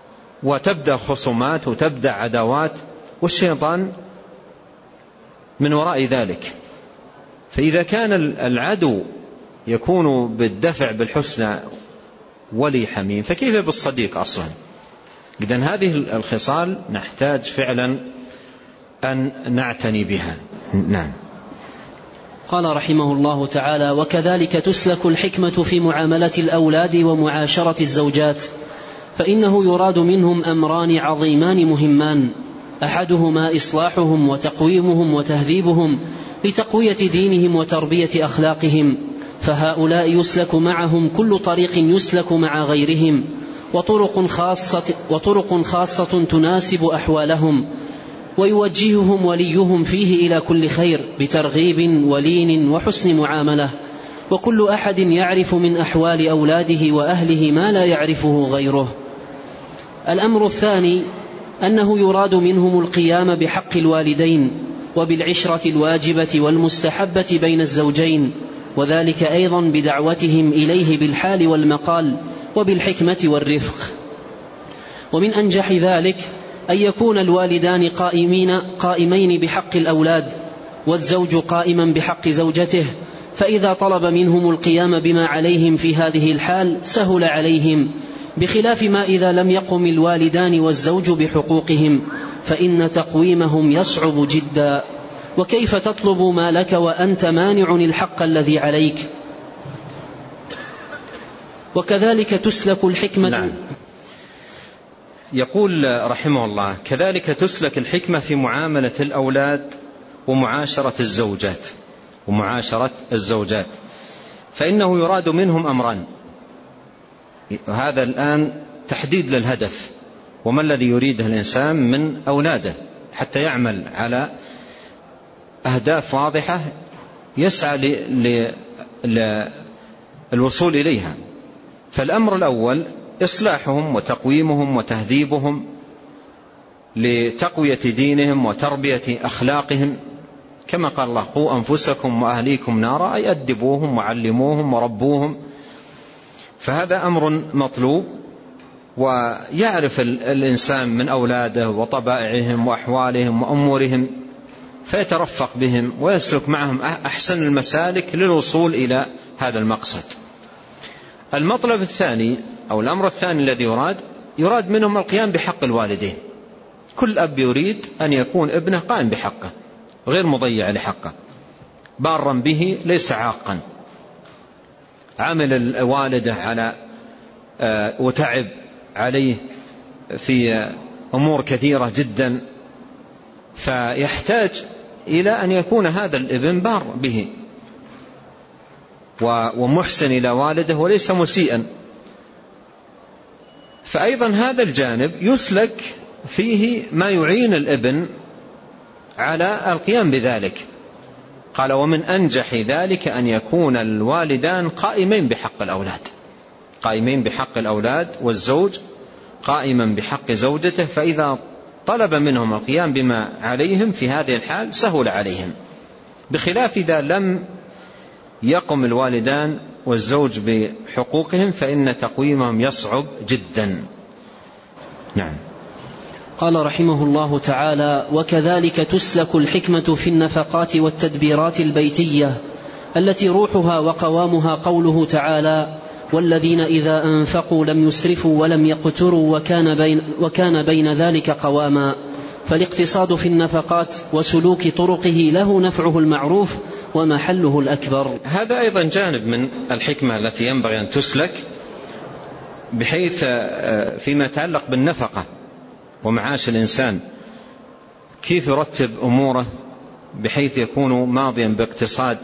وتبدأ خصومات وتبدأ عداوات، والشيطان من وراء ذلك. فإذا كان العدو يكون بالدفع بالحسنى ولي حميم، فكيف بالصديق أصلا؟ إذن هذه الخصال نحتاج فعلا أن نعتني بها. نعم. قال رحمه الله تعالى: وكذلك تسلك الحكمة في معاملة الأولاد ومعاشرة الزوجات، فإنه يراد منهم أمران عظيمان مهمان، أحدهما إصلاحهم وتقويمهم وتهذيبهم لتقوية دينهم وتربية أخلاقهم، فهؤلاء يسلك معهم كل طريق يسلك مع غيرهم، وطرق خاصة, وطرق خاصة تناسب أحوالهم، ويوجههم وليهم فيه إلى كل خير بترغيب ولين وحسن معاملة، وكل أحد يعرف من أحوال أولاده وأهله ما لا يعرفه غيره. الأمر الثاني أنه يراد منهم القيام بحق الوالدين وبالعشرة الواجبة والمستحبة بين الزوجين، وذلك أيضا بدعوتهم إليه بالحال والمقال وبالحكمة والرفق. ومن أنجح ذلك أن يكون الوالدان قائمين قائمين بحق الأولاد، والزوج قائما بحق زوجته، فإذا طلب منهم القيام بما عليهم في هذه الحال سهل عليهم، بخلاف ما إذا لم يقم الوالدان والزوج بحقوقهم، فإن تقويمهم يصعب جدا. وكيف تطلب ما لك وأنت مانع الحق الذي عليك؟ وكذلك تسلك الحكمة. نعم. يقول رحمه الله: كذلك تسلك الحكمة في معاملة الأولاد ومعاشرة الزوجات ومعاشرة الزوجات فإنه يراد منهم أمران. هذا الآن تحديد للهدف، وما الذي يريده الإنسان من أولاده حتى يعمل على أهداف واضحة يسعى للوصول إليها. فالأمر الأول إصلاحهم وتقويمهم وتهذيبهم لتقوية دينهم وتربية أخلاقهم، كما قال الله: قوا أنفسكم وأهليكم نارا، أي أدبوهم وعلموهم وربوهم. فهذا أمر مطلوب، ويعرف الإنسان من أولاده وطبائعهم وأحوالهم وأمورهم فيترفق بهم ويسلك معهم أحسن المسالك للوصول إلى هذا المقصد. المطلب الثاني أو الأمر الثاني الذي يراد يراد منهم القيام بحق الوالدين. كل أب يريد أن يكون ابنه قائم بحقه غير مضيع لحقه، بارا به ليس عاقا، عمل الوالده على وتعب عليه في أمور كثيرة جدا، فيحتاج إلى أن يكون هذا الابن بار به ومحسن إلى والده وليس مسيئا. فأيضا هذا الجانب يسلك فيه ما يعين الابن على القيام بذلك. قال: ومن أنجح ذلك أن يكون الوالدان قائمين بحق الأولاد قائمين بحق الأولاد والزوج قائما بحق زوجته، فإذا طلب منهم القيام بما عليهم في هذه الحال سهل عليهم، بخلاف إذا لم يقم الوالدان والزوج بحقوقهم فإن تقويمهم يصعب جدا. نعم. قال رحمه الله تعالى: وكذلك تسلك الحكمة في النفقات والتدبيرات البيتية التي روحها وقوامها قوله تعالى: والذين إذا أنفقوا لم يسرفوا ولم يقتروا وكان بين, وكان بين ذلك قواما. فالاقتصاد في النفقات وسلوك طرقه له نفعه المعروف ومحله الأكبر. هذا أيضا جانب من الحكمة التي ينبغي أن تسلك، بحيث فيما يتعلق بالنفقة ومعاش الإنسان كيف يرتب أموره بحيث يكون ماضيا باقتصاد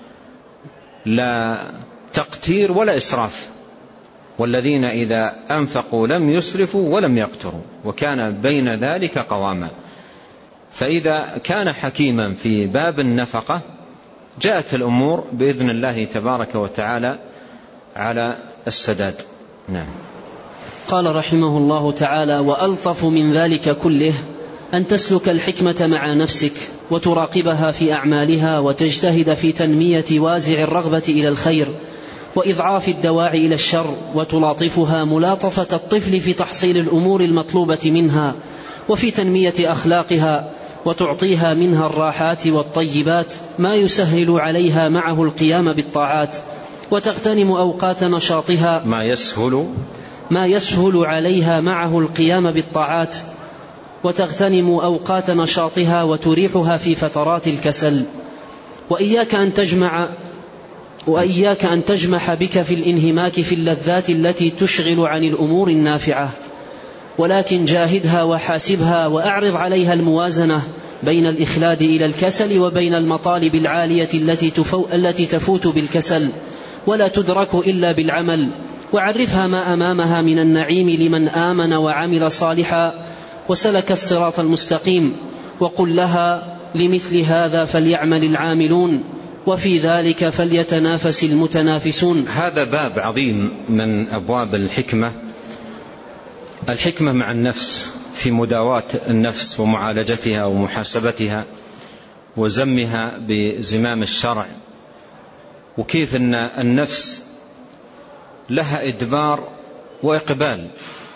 لا تقتير ولا إسراف. والذين إذا أنفقوا لم يسرفوا ولم يقتروا وكان بين ذلك قواما. فإذا كان حكيما في باب النفقة جاءت الأمور بإذن الله تبارك وتعالى على السداد. نعم. قال رحمه الله تعالى: وألطف من ذلك كله أن تسلك الحكمة مع نفسك وتراقبها في أعمالها وتجتهد في تنمية وازع الرغبة إلى الخير، وإضعاف الدواعي إلى الشر، وتلاطفها ملاطفة الطفل في تحصيل الأمور المطلوبة منها وفي تنمية أخلاقها، وتعطيها منها الراحات والطيبات ما يسهل عليها معه القيام بالطاعات، وتغتنم أوقات نشاطها ما يسهل ما يسهل عليها معه القيام بالطاعات وتغتنم أوقات نشاطها وتريحها في فترات الكسل. وإياك أن تجمع وإياك أن تجمح بك في الانهماك في اللذات التي تشغل عن الأمور النافعة، ولكن جاهدها وحاسبها، وأعرض عليها الموازنة بين الإخلاد إلى الكسل وبين المطالب العالية التي, التي تفوت بالكسل ولا تدرك إلا بالعمل، وعرفها ما أمامها من النعيم لمن آمن وعمل صالحا وسلك الصراط المستقيم، وقل لها لمثل هذا فليعمل العاملون وفي ذلك فليتنافس المتنافسون. هذا باب عظيم من أبواب الحكمة، الحكمة مع النفس في مداواة النفس ومعالجتها ومحاسبتها وزمها بزمام الشرع، وكيف أن النفس لها إدبار وإقبال،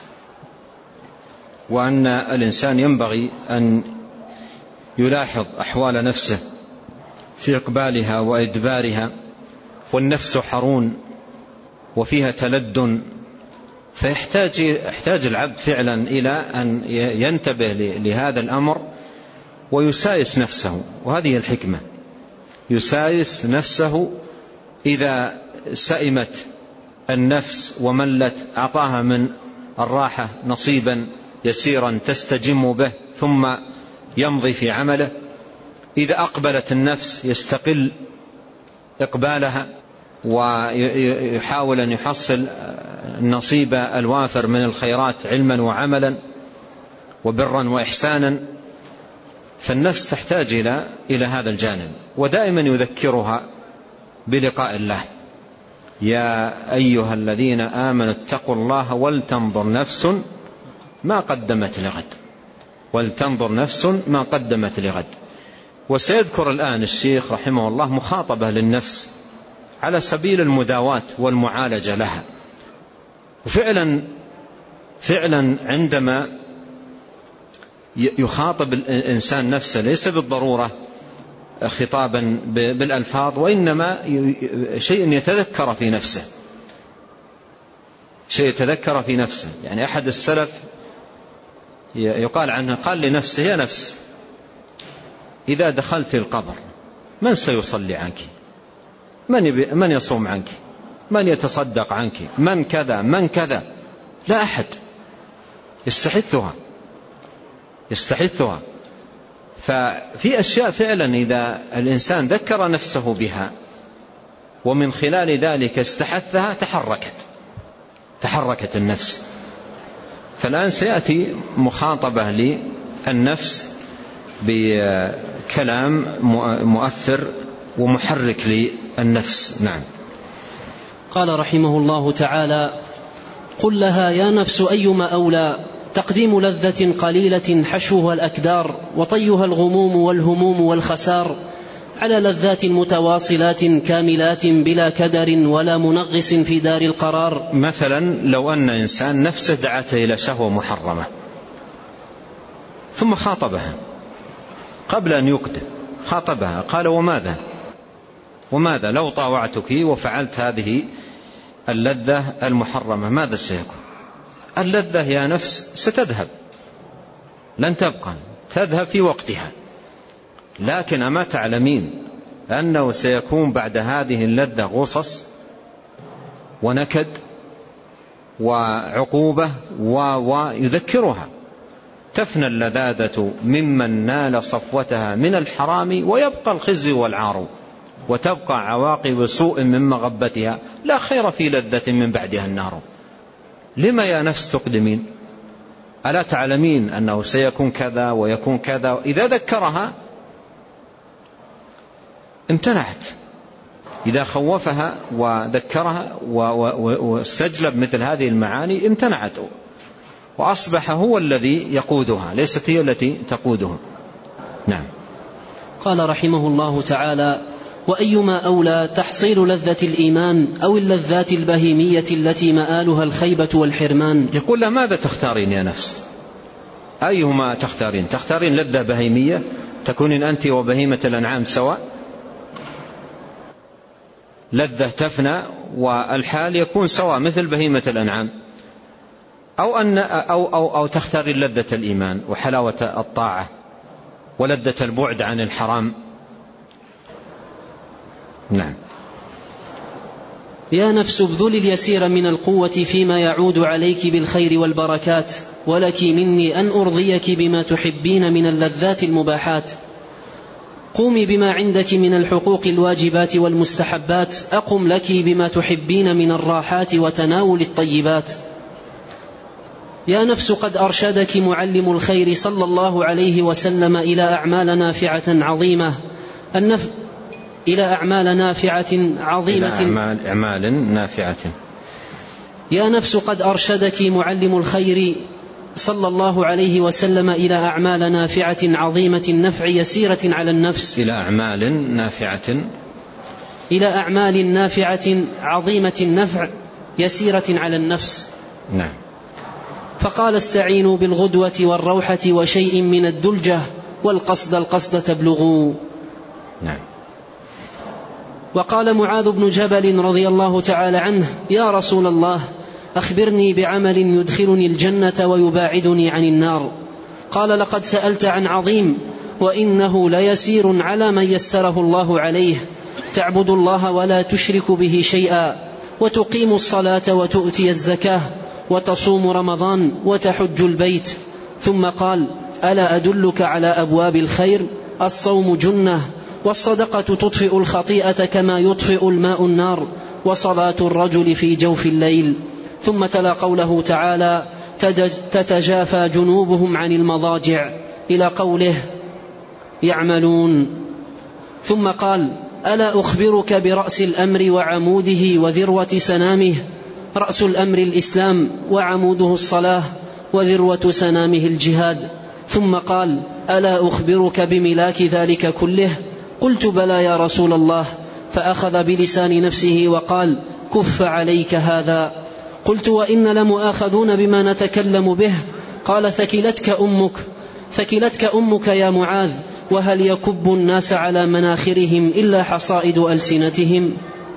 وأن الإنسان ينبغي أن يلاحظ أحوال نفسه في إقبالها وإدبارها. والنفس حرون وفيها تلدن، فيحتاج يحتاج العبد فعلا إلى أن ينتبه لهذا الأمر ويسايس نفسه، وهذه الحكمة، يسايس نفسه. إذا سئمت النفس وملت أعطاها من الراحة نصيبا يسيرا تستجم به ثم يمضي في عمله. إذا أقبلت النفس يستقل إقبالها ويحاول أن يحصل النصيب الوافر من الخيرات علما وعملا وبرا وإحسانا. فالنفس تحتاج إلى إلى هذا الجانب، ودائما يذكرها بلقاء الله: يا أيها الذين آمنوا اتقوا الله ولتنظر نفس ما قدمت لغد، ولتنظر نفس ما قدمت لغد. وسيذكر الآن الشيخ رحمه الله مخاطبة للنفس على سبيل المداواة والمعالجة لها. وفعلا فعلا عندما يخاطب الإنسان نفسه ليس بالضرورة خطابا بالألفاظ، وإنما شيء يتذكر في نفسه، شيء يتذكر في نفسه. يعني أحد السلف يقال عنه قال لنفسه: يا نفس، إذا دخلت القبر من سيصلي عنك؟ من من يصوم عنك؟ من يتصدق عنك؟ من كذا من كذا؟ لا أحد. يستحثها يستحثها ففي أشياء فعلا إذا الإنسان ذكر نفسه بها ومن خلال ذلك استحثها تحركت تحركت النفس. فالآن سيأتي مخاطبة للنفس بكلام مؤثر ومحرك للنفس. نعم. قال رحمه الله تعالى: قل لها يا نفس أيما أولى تقديم لذة قليلة حشوها الأكدار وطيها الغموم والهموم والخسار على لذات متواصلات كاملات بلا كدر ولا منغص في دار القرار. مثلا لو أن إنسان نفسه دعته إلى شهوة محرمة ثم خاطبها قبل أن يقدم، خاطبها قال: وماذا وماذا لو طاوعتك وفعلت هذه اللذة المحرمة ماذا سيكون؟ اللذة يا نفس ستذهب، لن تبقى، تذهب في وقتها، لكن أما تعلمين أنه سيكون بعد هذه اللذة غصص ونكد وعقوبة ويذكرها. تفنى اللذاذة ممن نال صفوتها من الحرام ويبقى الخزي والعار، وتبقى عواقب سوء من مغبتها، لا خير في لذة من بعدها النار. لما يا نفس تقدمين؟ ألا تعلمين أنه سيكون كذا ويكون كذا؟ إذا ذكرها امتنعت، إذا خوفها وذكرها واستجلب مثل هذه المعاني امتنعت، وأصبح هو الذي يقودها ليست هي التي تقودها. نعم. قال رحمه الله تعالى: وأيما أولى تحصيل لذة الإيمان أو اللذات البهيمية التي مآلها الخيبة والحرمان؟ يقول له ماذا تختارين يا نفس؟ أيهما تختارين؟ تختارين لذة بهيمية تكونين أنت وبهيمة الأنعام سواء، لذة تفنى والحال يكون سواء مثل بهيمة الأنعام، أو أن أو أو أو تختارين لذة الإيمان وحلاوة الطاعة ولذة البعد عن الحرام. نعم. يا نفس ابذلي اليسير من القوة فيما يعود عليك بالخير والبركات، ولك مني أن أرضيك بما تحبين من اللذات المباحات. قومي بما عندك من الحقوق الواجبات والمستحبات، أقم لك بما تحبين من الراحات وتناول الطيبات. يا نفس قد أرشدك معلم الخير صلى الله عليه وسلم إلى أعمال نافعة عظيمة النف... إلى أعمال نافعة عظيمة إلى أعمال, أعمال نافعة. يا نفس قد أرشدك معلم الخير صلى الله عليه وسلم إلى أعمال نافعة عظيمة النفع يسيرة على النفس. إلى أعمال نافعة إلى أعمال نافعة عظيمة النفع يسيرة على النفس. نعم. فقال استعينوا بالغدوة والروحة وشيء من الدلجة والقصد القصد تبلغوا. نعم. وقال معاذ بن جبل رضي الله تعالى عنه يا رسول الله أخبرني بعمل يدخلني الجنة ويباعدني عن النار. قال لقد سألت عن عظيم وإنه ليسير على من يسره الله عليه، تعبد الله ولا تشرك به شيئا، وتقيم الصلاة وتؤتي الزكاة وتصوم رمضان وتحج البيت. ثم قال ألا أدلك على أبواب الخير؟ الصوم جنة، والصدقة تطفئ الخطيئة كما يطفئ الماء النار، وصلاة الرجل في جوف الليل. ثم تلا قوله تعالى تتجافى جنوبهم عن المضاجع إلى قوله يعملون. ثم قال ألا أخبرك برأس الأمر وعموده وذروة سنامه؟ رأس الأمر الإسلام وعموده الصلاة وذروة سنامه الجهاد. ثم قال ألا أخبرك بملاك ذلك كله؟ قلت بلى يا رسول الله. فأخذ بلسان نفسه وقال كف عليك هذا. قلت وإن لمؤاخذون بما نتكلم به؟ قال ثكلتك أمك ثكلتك أمك يا معاذ، وهل يكب الناس على مناخرهم إلا حصائد ألسنتهم؟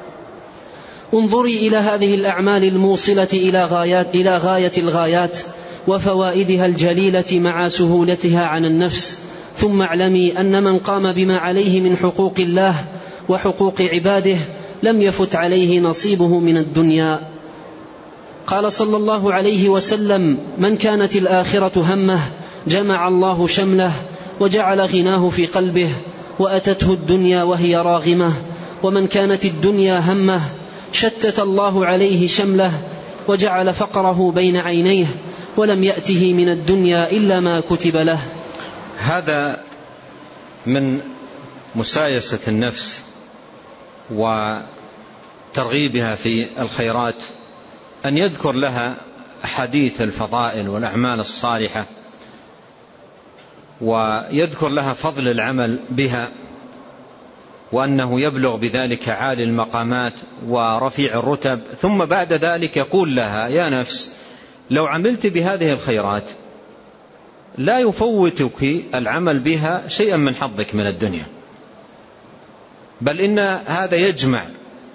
انظري إلى هذه الأعمال الموصلة إلى غايات إلى غاية الغايات وفوائدها الجليلة مع سهولتها عن النفس، ثم اعلمي أن من قام بما عليه من حقوق الله وحقوق عباده لم يفت عليه نصيبه من الدنيا. قال صلى الله عليه وسلم من كانت الآخرة همه جمع الله شمله وجعل غناه في قلبه، وأتته الدنيا وهي راغمة. ومن كانت الدنيا همه شتت الله عليه شمله وجعل فقره بين عينيه، ولم يأته من الدنيا إلا ما كتب له. هذا من مسايسة النفس وترغيبها في الخيرات أن يذكر لها حديث الفضائل والأعمال الصالحة، ويذكر لها فضل العمل بها، وأنه يبلغ بذلك عالي المقامات ورفيع الرتب. ثم بعد ذلك يقول لها يا نفس لو عملت بهذه الخيرات لا يفوتك العمل بها شيئا من حظك من الدنيا، بل إن هذا يجمع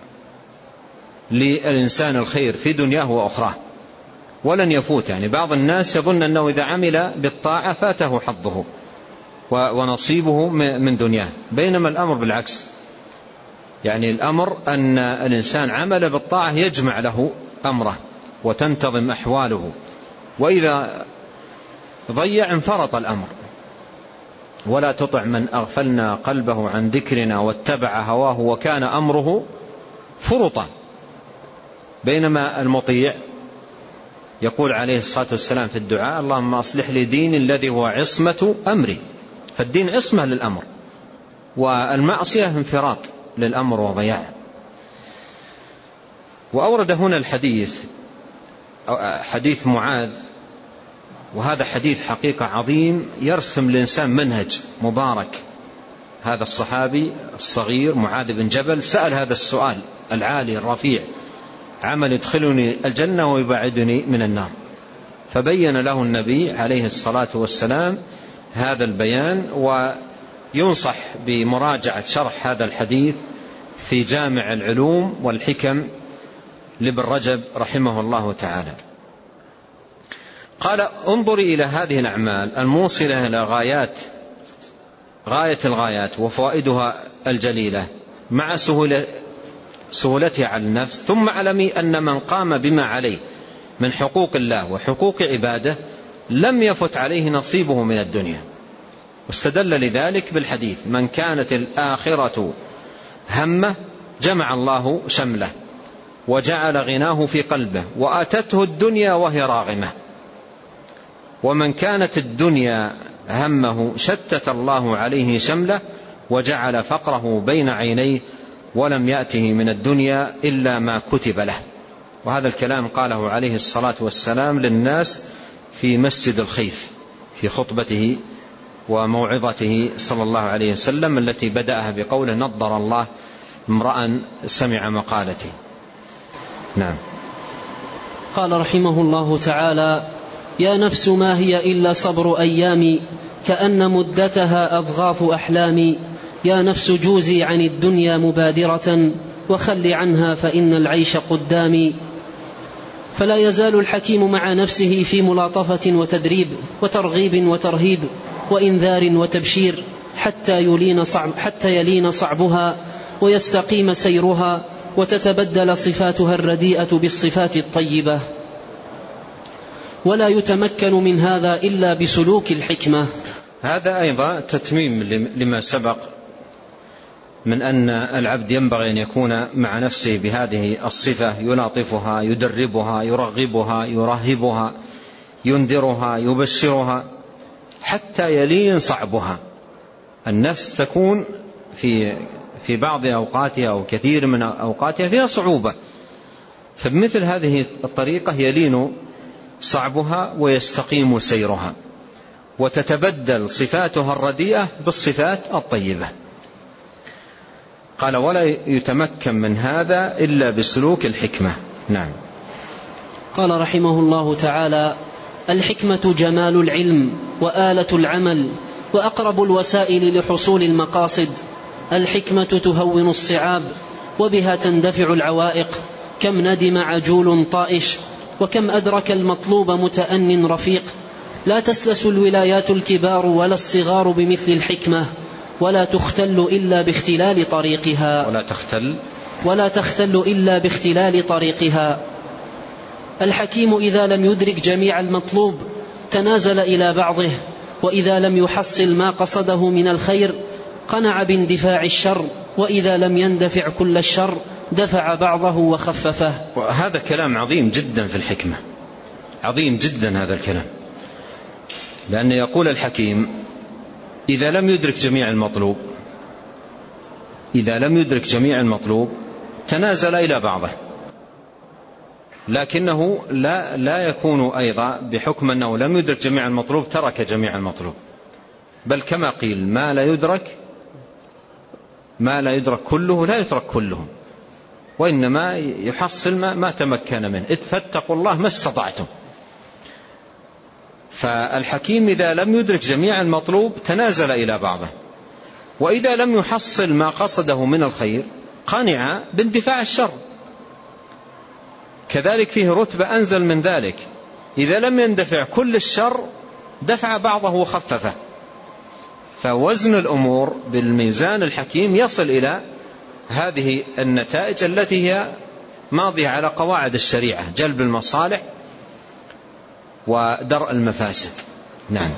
للإنسان الخير في دنياه وأخراه ولن يفوت. يعني بعض الناس يظن أنه إذا عمل بالطاعة فاته حظه ونصيبه من دنياه، بينما الأمر بالعكس. يعني الأمر أن الإنسان عمل بالطاعة يجمع له أمره وتنتظم أحواله، وإذا ضيع انفرط الأمر. ولا تطع من أغفلنا قلبه عن ذكرنا واتبع هواه وكان أمره فرطا. بينما المطيع يقول عليه الصلاة والسلام في الدعاء اللهم أصلح لي ديني الذي هو عصمة أمري. فالدين عصمة للأمر، والمعصية انفراط للأمر وضياع. وأورد هنا الحديث حديث معاذ، وهذا حديث حقيقة عظيم يرسم للإنسان منهج مبارك هذا الصحابي الصغير معاذ بن جبل سأل هذا السؤال العالي الرفيع: عمل يدخلني الجنة ويبعدني من النار. فبين له النبي عليه الصلاة والسلام هذا البيان، وينصح بمراجعة شرح هذا الحديث في جامع العلوم والحكم لابن رجب رحمه الله تعالى. قال: انظري إلى هذه الأعمال الموصلة إلى غايات غاية الغايات وفوائدها الجليلة مع سهولة سهولتها على النفس، ثم اعلمي أن من قام بما عليه من حقوق الله وحقوق عباده لم يفت عليه نصيبه من الدنيا. واستدل لذلك بالحديث: من كانت الآخرة همه جمع الله شمله وجعل غناه في قلبه وآتته الدنيا وهي راغمة، ومن كانت الدنيا همه شتت الله عليه شمله وجعل فقره بين عينيه ولم يأته من الدنيا إلا ما كتب له. وهذا الكلام قاله عليه الصلاة والسلام للناس في مسجد الخيف في خطبته وموعظته صلى الله عليه وسلم التي بدأها بقوله: نضر الله امرأ سمع مقالتي. نعم. قال رحمه الله تعالى: يا نفس ما هي إلا صبر أيامي كأن مدتها أضغاث أحلامي. يا نفس جوزي عن الدنيا مبادرة وخل عنها فإن العيش قدامي. فلا يزال الحكيم مع نفسه في ملاطفة وتدريب وترغيب وترهيب وإنذار وتبشير حتى يلين صعب حتى يلين صعبها ويستقيم سيرها وتتبدل صفاتها الرديئة بالصفات الطيبة. ولا يتمكن من هذا إلا بسلوك الحكمة. هذا أيضا تتميم لما سبق من أن العبد ينبغي أن يكون مع نفسه بهذه الصفة، يلاطفها، يدربها، يرغبها، يرهبها، ينذرها، يبشرها حتى يلين صعبها. النفس تكون في في بعض أوقاتها أو كثير من أوقاتها فيها صعوبة، فبمثل هذه الطريقة يلين صعبها ويستقيم سيرها وتتبدل صفاتها الرديئة بالصفات الطيبة. قال: ولا يتمكن من هذا إلا بسلوك الحكمة. نعم. قال رحمه الله تعالى: الحكمة جمال العلم وآلة العمل وأقرب الوسائل لحصول المقاصد. الحكمة تهون الصعاب وبها تندفع العوائق. كم ندم عجول طائش وكم أدرك المطلوب متأن رفيق. لا تسلس الولايات الكبار ولا الصغار بمثل الحكمة، ولا تختل إلا باختلال طريقها ولا تختل ولا تختل إلا باختلال طريقها. الحكيم إذا لم يدرك جميع المطلوب تنازل إلى بعضه، وإذا لم يحصل ما قصده من الخير قنع باندفاع الشر، وإذا لم يندفع كل الشر دفع بعضه وخففه. وهذا كلام عظيم جدا في الحكمة، عظيم جدا هذا الكلام، لأن يقول الحكيم: إذا لم يدرك جميع المطلوب إذا لم يدرك جميع المطلوب تنازل إلى بعضه، لكنه لا, لا يكون أيضا بحكم أنه لم يدرك جميع المطلوب ترك جميع المطلوب، بل كما قيل: ما لا يدرك ما لا يدرك كله لا يترك كله، وإنما يحصل ما, ما تمكن منه. فاتقوا الله ما استطعتم. فالحكيم إذا لم يدرك جميع المطلوب تنازل إلى بعضه، وإذا لم يحصل ما قصده من الخير قنع باندفاع الشر. كذلك فيه رتبة أنزل من ذلك: إذا لم يندفع كل الشر دفع بعضه وخففه. فوزن الأمور بالميزان الحكيم يصل إلى هذه النتائج التي هي ماضية على قواعد الشريعة: جلب المصالح ودرء المفاسد. نعم.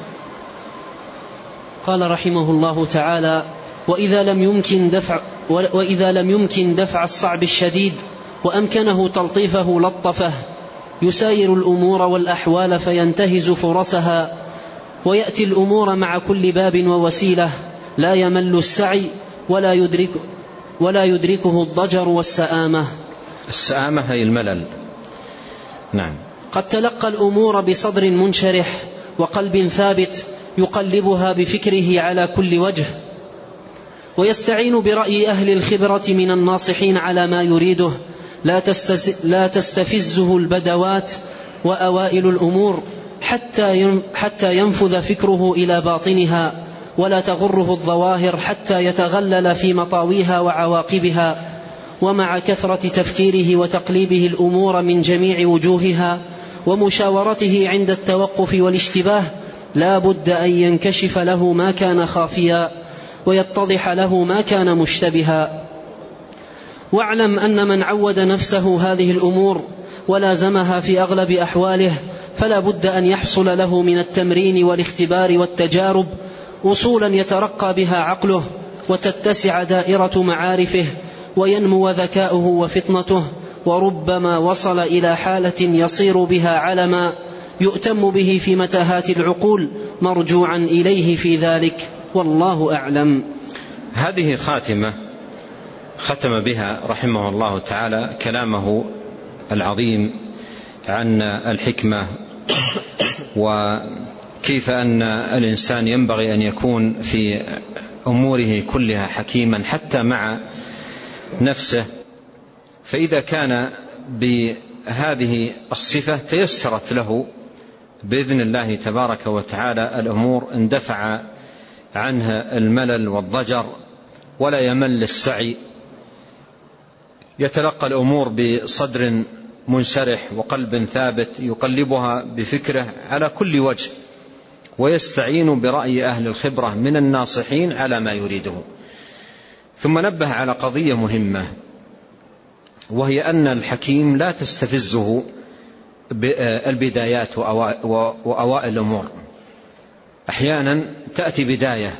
قال رحمه الله تعالى: وإذا لم يمكن دفع وإذا لم يمكن دفع الصعب الشديد وأمكنه تلطيفه لطفه. يساير الأمور والأحوال فينتهز فرصها، ويأتي الأمور مع كل باب ووسيلة. لا يمل السعي ولا يدرك ولا يدركه الضجر والسآمة. السآمة هي الملل. نعم. قد تلقى الأمور بصدر منشرح وقلب ثابت يقلبها بفكره على كل وجه. ويستعين برأي أهل الخبرة من الناصحين على ما يريده، لا تستفزه البدوات وأوائل الأمور حتى ينفذ فكره إلى باطنها، ولا تغره الظواهر حتى يتغلل في مطاويها وعواقبها. ومع كثرة تفكيره وتقليبه الأمور من جميع وجوهها ومشاورته عند التوقف والاشتباه، لا بد أن ينكشف له ما كان خافيا ويتضح له ما كان مشتبها. واعلم أن من عود نفسه هذه الأمور ولازمها في أغلب أحواله فلا بد أن يحصل له من التمرين والاختبار والتجارب أصولا يترقى بها عقله وتتسع دائرة معارفه وينمو ذكاؤه وفطنته، وربما وصل إلى حالة يصير بها علما يؤتم به في متاهات العقول مرجوعا إليه في ذلك، والله أعلم. هذه خاتمة ختم بها رحمه الله تعالى كلامه العظيم عن الحكمة، وكيف أن الإنسان ينبغي أن يكون في أموره كلها حكيما حتى مع نفسه. فإذا كان بهذه الصفة تيسرت له بإذن الله تبارك وتعالى الأمور، اندفع عنها الملل والضجر ولا يمل السعي، يتلقى الأمور بصدر منشرح وقلب ثابت يقلبها بفكره على كل وجه، ويستعين برأي أهل الخبرة من الناصحين على ما يريده. ثم نبه على قضية مهمة، وهي أن الحكيم لا تستفزه البدايات وأوائل الأمور. أحيانا تأتي بداية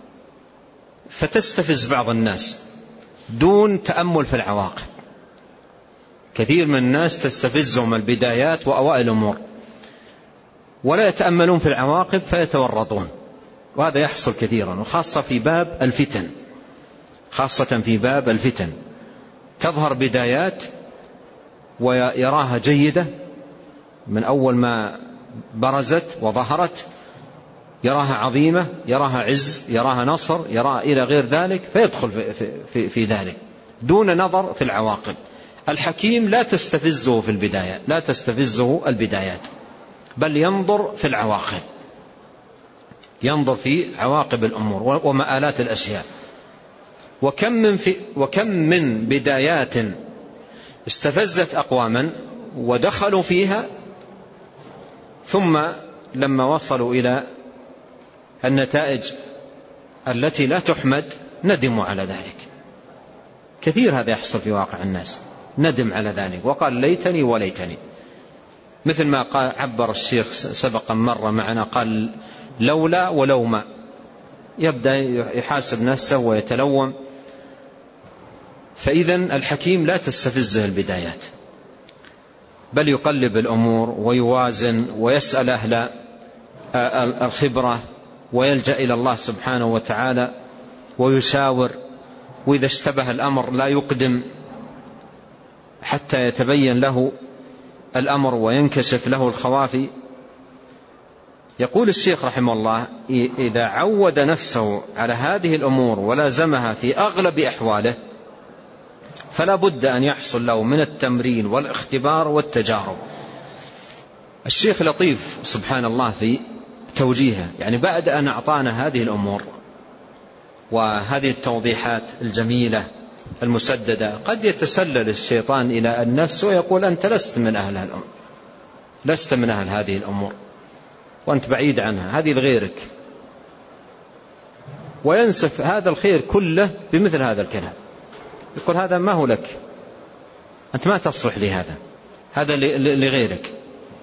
فتستفز بعض الناس دون تأمل في العواقب. كثير من الناس تستفزهم البدايات وأوائل الأمور ولا يتأملون في العواقب فيتورطون، وهذا يحصل كثيرا، وخاصة في باب الفتن خاصة في باب الفتن تظهر بدايات ويراها جيدة من أول ما برزت وظهرت، يراها عظيمة، يراها عز، يراها نصر، يراها إلى غير ذلك، فيدخل في, في, في, في ذلك دون نظر في العواقب. الحكيم لا تستفزه في البداية لا تستفزه البدايات، بل ينظر في العواقب، ينظر في عواقب الأمور ومآلات الأشياء. وكم من, في وكم من بدايات استفزت أقواما ودخلوا فيها، ثم لما وصلوا إلى النتائج التي لا تحمد ندموا على ذلك. كثير هذا يحصل في واقع الناس، ندم على ذلك وقال ليتني وليتني، مثل ما قال عبر الشيخ سبقا مرة معنا، قال لولا ولو ما، يبدأ يحاسب نفسه ويتلوم. فإذن الحكيم لا تستفزه البدايات، بل يقلب الأمور ويوازن ويسأل أهل الخبرة ويلجأ إلى الله سبحانه وتعالى ويشاور، وإذا اشتبه الأمر لا يقدم حتى يتبين له الأمر وينكشف له الخوافي. يقول الشيخ رحمه الله: إذا عود نفسه على هذه الأمور ولازمها في أغلب أحواله فلا بد أن يحصل له من التمرين والاختبار والتجارب. الشيخ لطيف سبحان الله في توجيهه، يعني بعد أن أعطانا هذه الأمور وهذه التوضيحات الجميلة المسددة، قد يتسلل الشيطان إلى النفس ويقول أنت لست من أهل الأمور، لست من أهل هذه الأمور وأنت بعيد عنها، هذه لغيرك، وينسف هذا الخير كله بمثل هذا الكلام، يقول هذا ما هو لك، أنت ما تصلح لهذا، هذا لغيرك،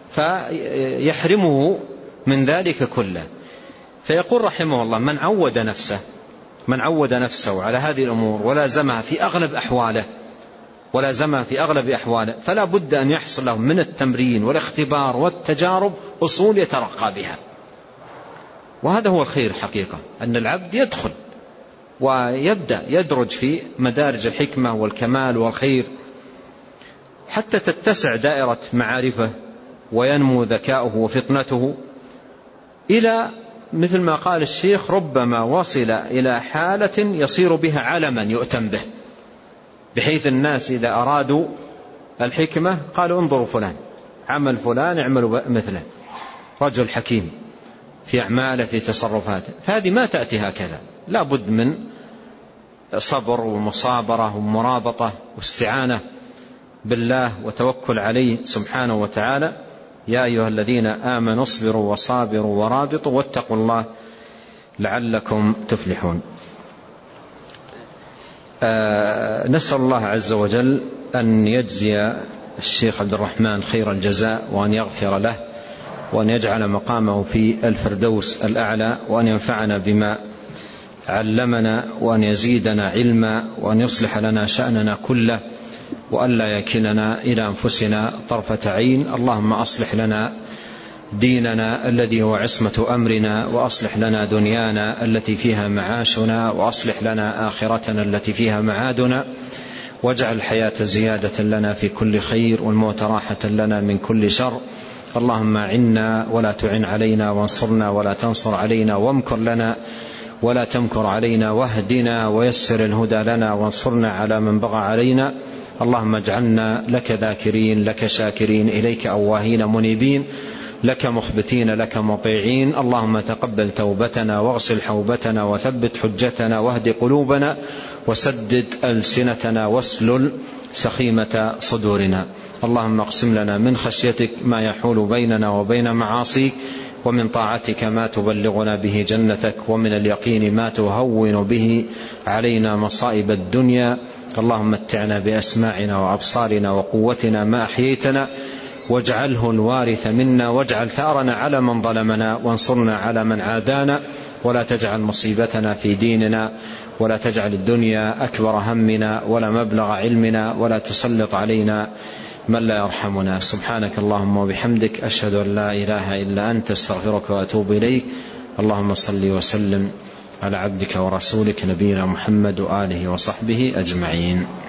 فيحرمه من ذلك كله. فيقول رحمه الله: من عود نفسه من عود نفسه على هذه الأمور ولازمها في أغلب أحواله ولازمها في أغلب أحواله فلا بد أن يحصل له من التمرين والاختبار والتجارب أصول يترقى بها. وهذا هو الخير حقيقة، أن العبد يدخل ويبدأ يدرج في مدارج الحكمة والكمال والخير حتى تتسع دائرة معارفه وينمو ذكاؤه وفطنته إلى مثل ما قال الشيخ ربما وصل إلى حالة يصير بها علما يؤتم به، بحيث الناس إذا أرادوا الحكمة قالوا انظروا فلان عمل فلان اعملوا مثله، رجل حكيم في أعماله في تصرفاته. فهذه ما تأتي هكذا، لا بد من صبر ومصابرة ومرابطة واستعانة بالله وتوكل عليه سبحانه وتعالى. يا أيها الذين آمنوا اصبروا وصابروا ورابطوا واتقوا الله لعلكم تفلحون. آه نسأل الله عز وجل أن يجزي الشيخ عبد الرحمن خير الجزاء، وأن يغفر له، وأن يجعل مقامه في الفردوس الأعلى، وأن ينفعنا بما علمنا، وأن يزيدنا علما، وأن يصلح لنا شأننا كله، وأن لا يكلنا إلى أنفسنا طرفة عين. اللهم أصلح لنا ديننا الذي هو عصمة أمرنا، وأصلح لنا دنيانا التي فيها معاشنا، وأصلح لنا آخرتنا التي فيها معادنا، واجعل الحياة زيادة لنا في كل خير، والموت راحة لنا من كل شر. اللهم أعنا ولا تعن علينا، وانصرنا ولا تنصر علينا، وامكر لنا ولا تمكر علينا، واهدنا ويسر الهدى لنا، وانصرنا على من بغى علينا. اللهم اجعلنا لك ذاكرين، لك شاكرين، إليك أواهين منيبين، لك مخبتين، لك مطيعين. اللهم تقبل توبتنا، واغسل حوبتنا، وثبت حجتنا، واهد قلوبنا، وسدد ألسنتنا، واسلل سخيمة صدورنا. اللهم اقسم لنا من خشيتك ما يحول بيننا وبين معاصيك، ومن طاعتك ما تبلغنا به جنتك، ومن اليقين ما تهون به علينا مصائب الدنيا. اللهم متعنا بأسماعنا وأبصارنا وقوتنا ما أحييتنا، واجعله الوارث منا، واجعل ثارنا على من ظلمنا، وانصرنا على من عادانا، ولا تجعل مصيبتنا في ديننا، ولا تجعل الدنيا أكبر همنا ولا مبلغ علمنا، ولا تسلط علينا من لا يرحمنا. سبحانك اللهم وبحمدك، أشهد أن لا إله إلا أنت، استغفرك وأتوب إليك. اللهم صل وسلم على عبدك ورسولك نبينا محمد وآله وصحبه أجمعين.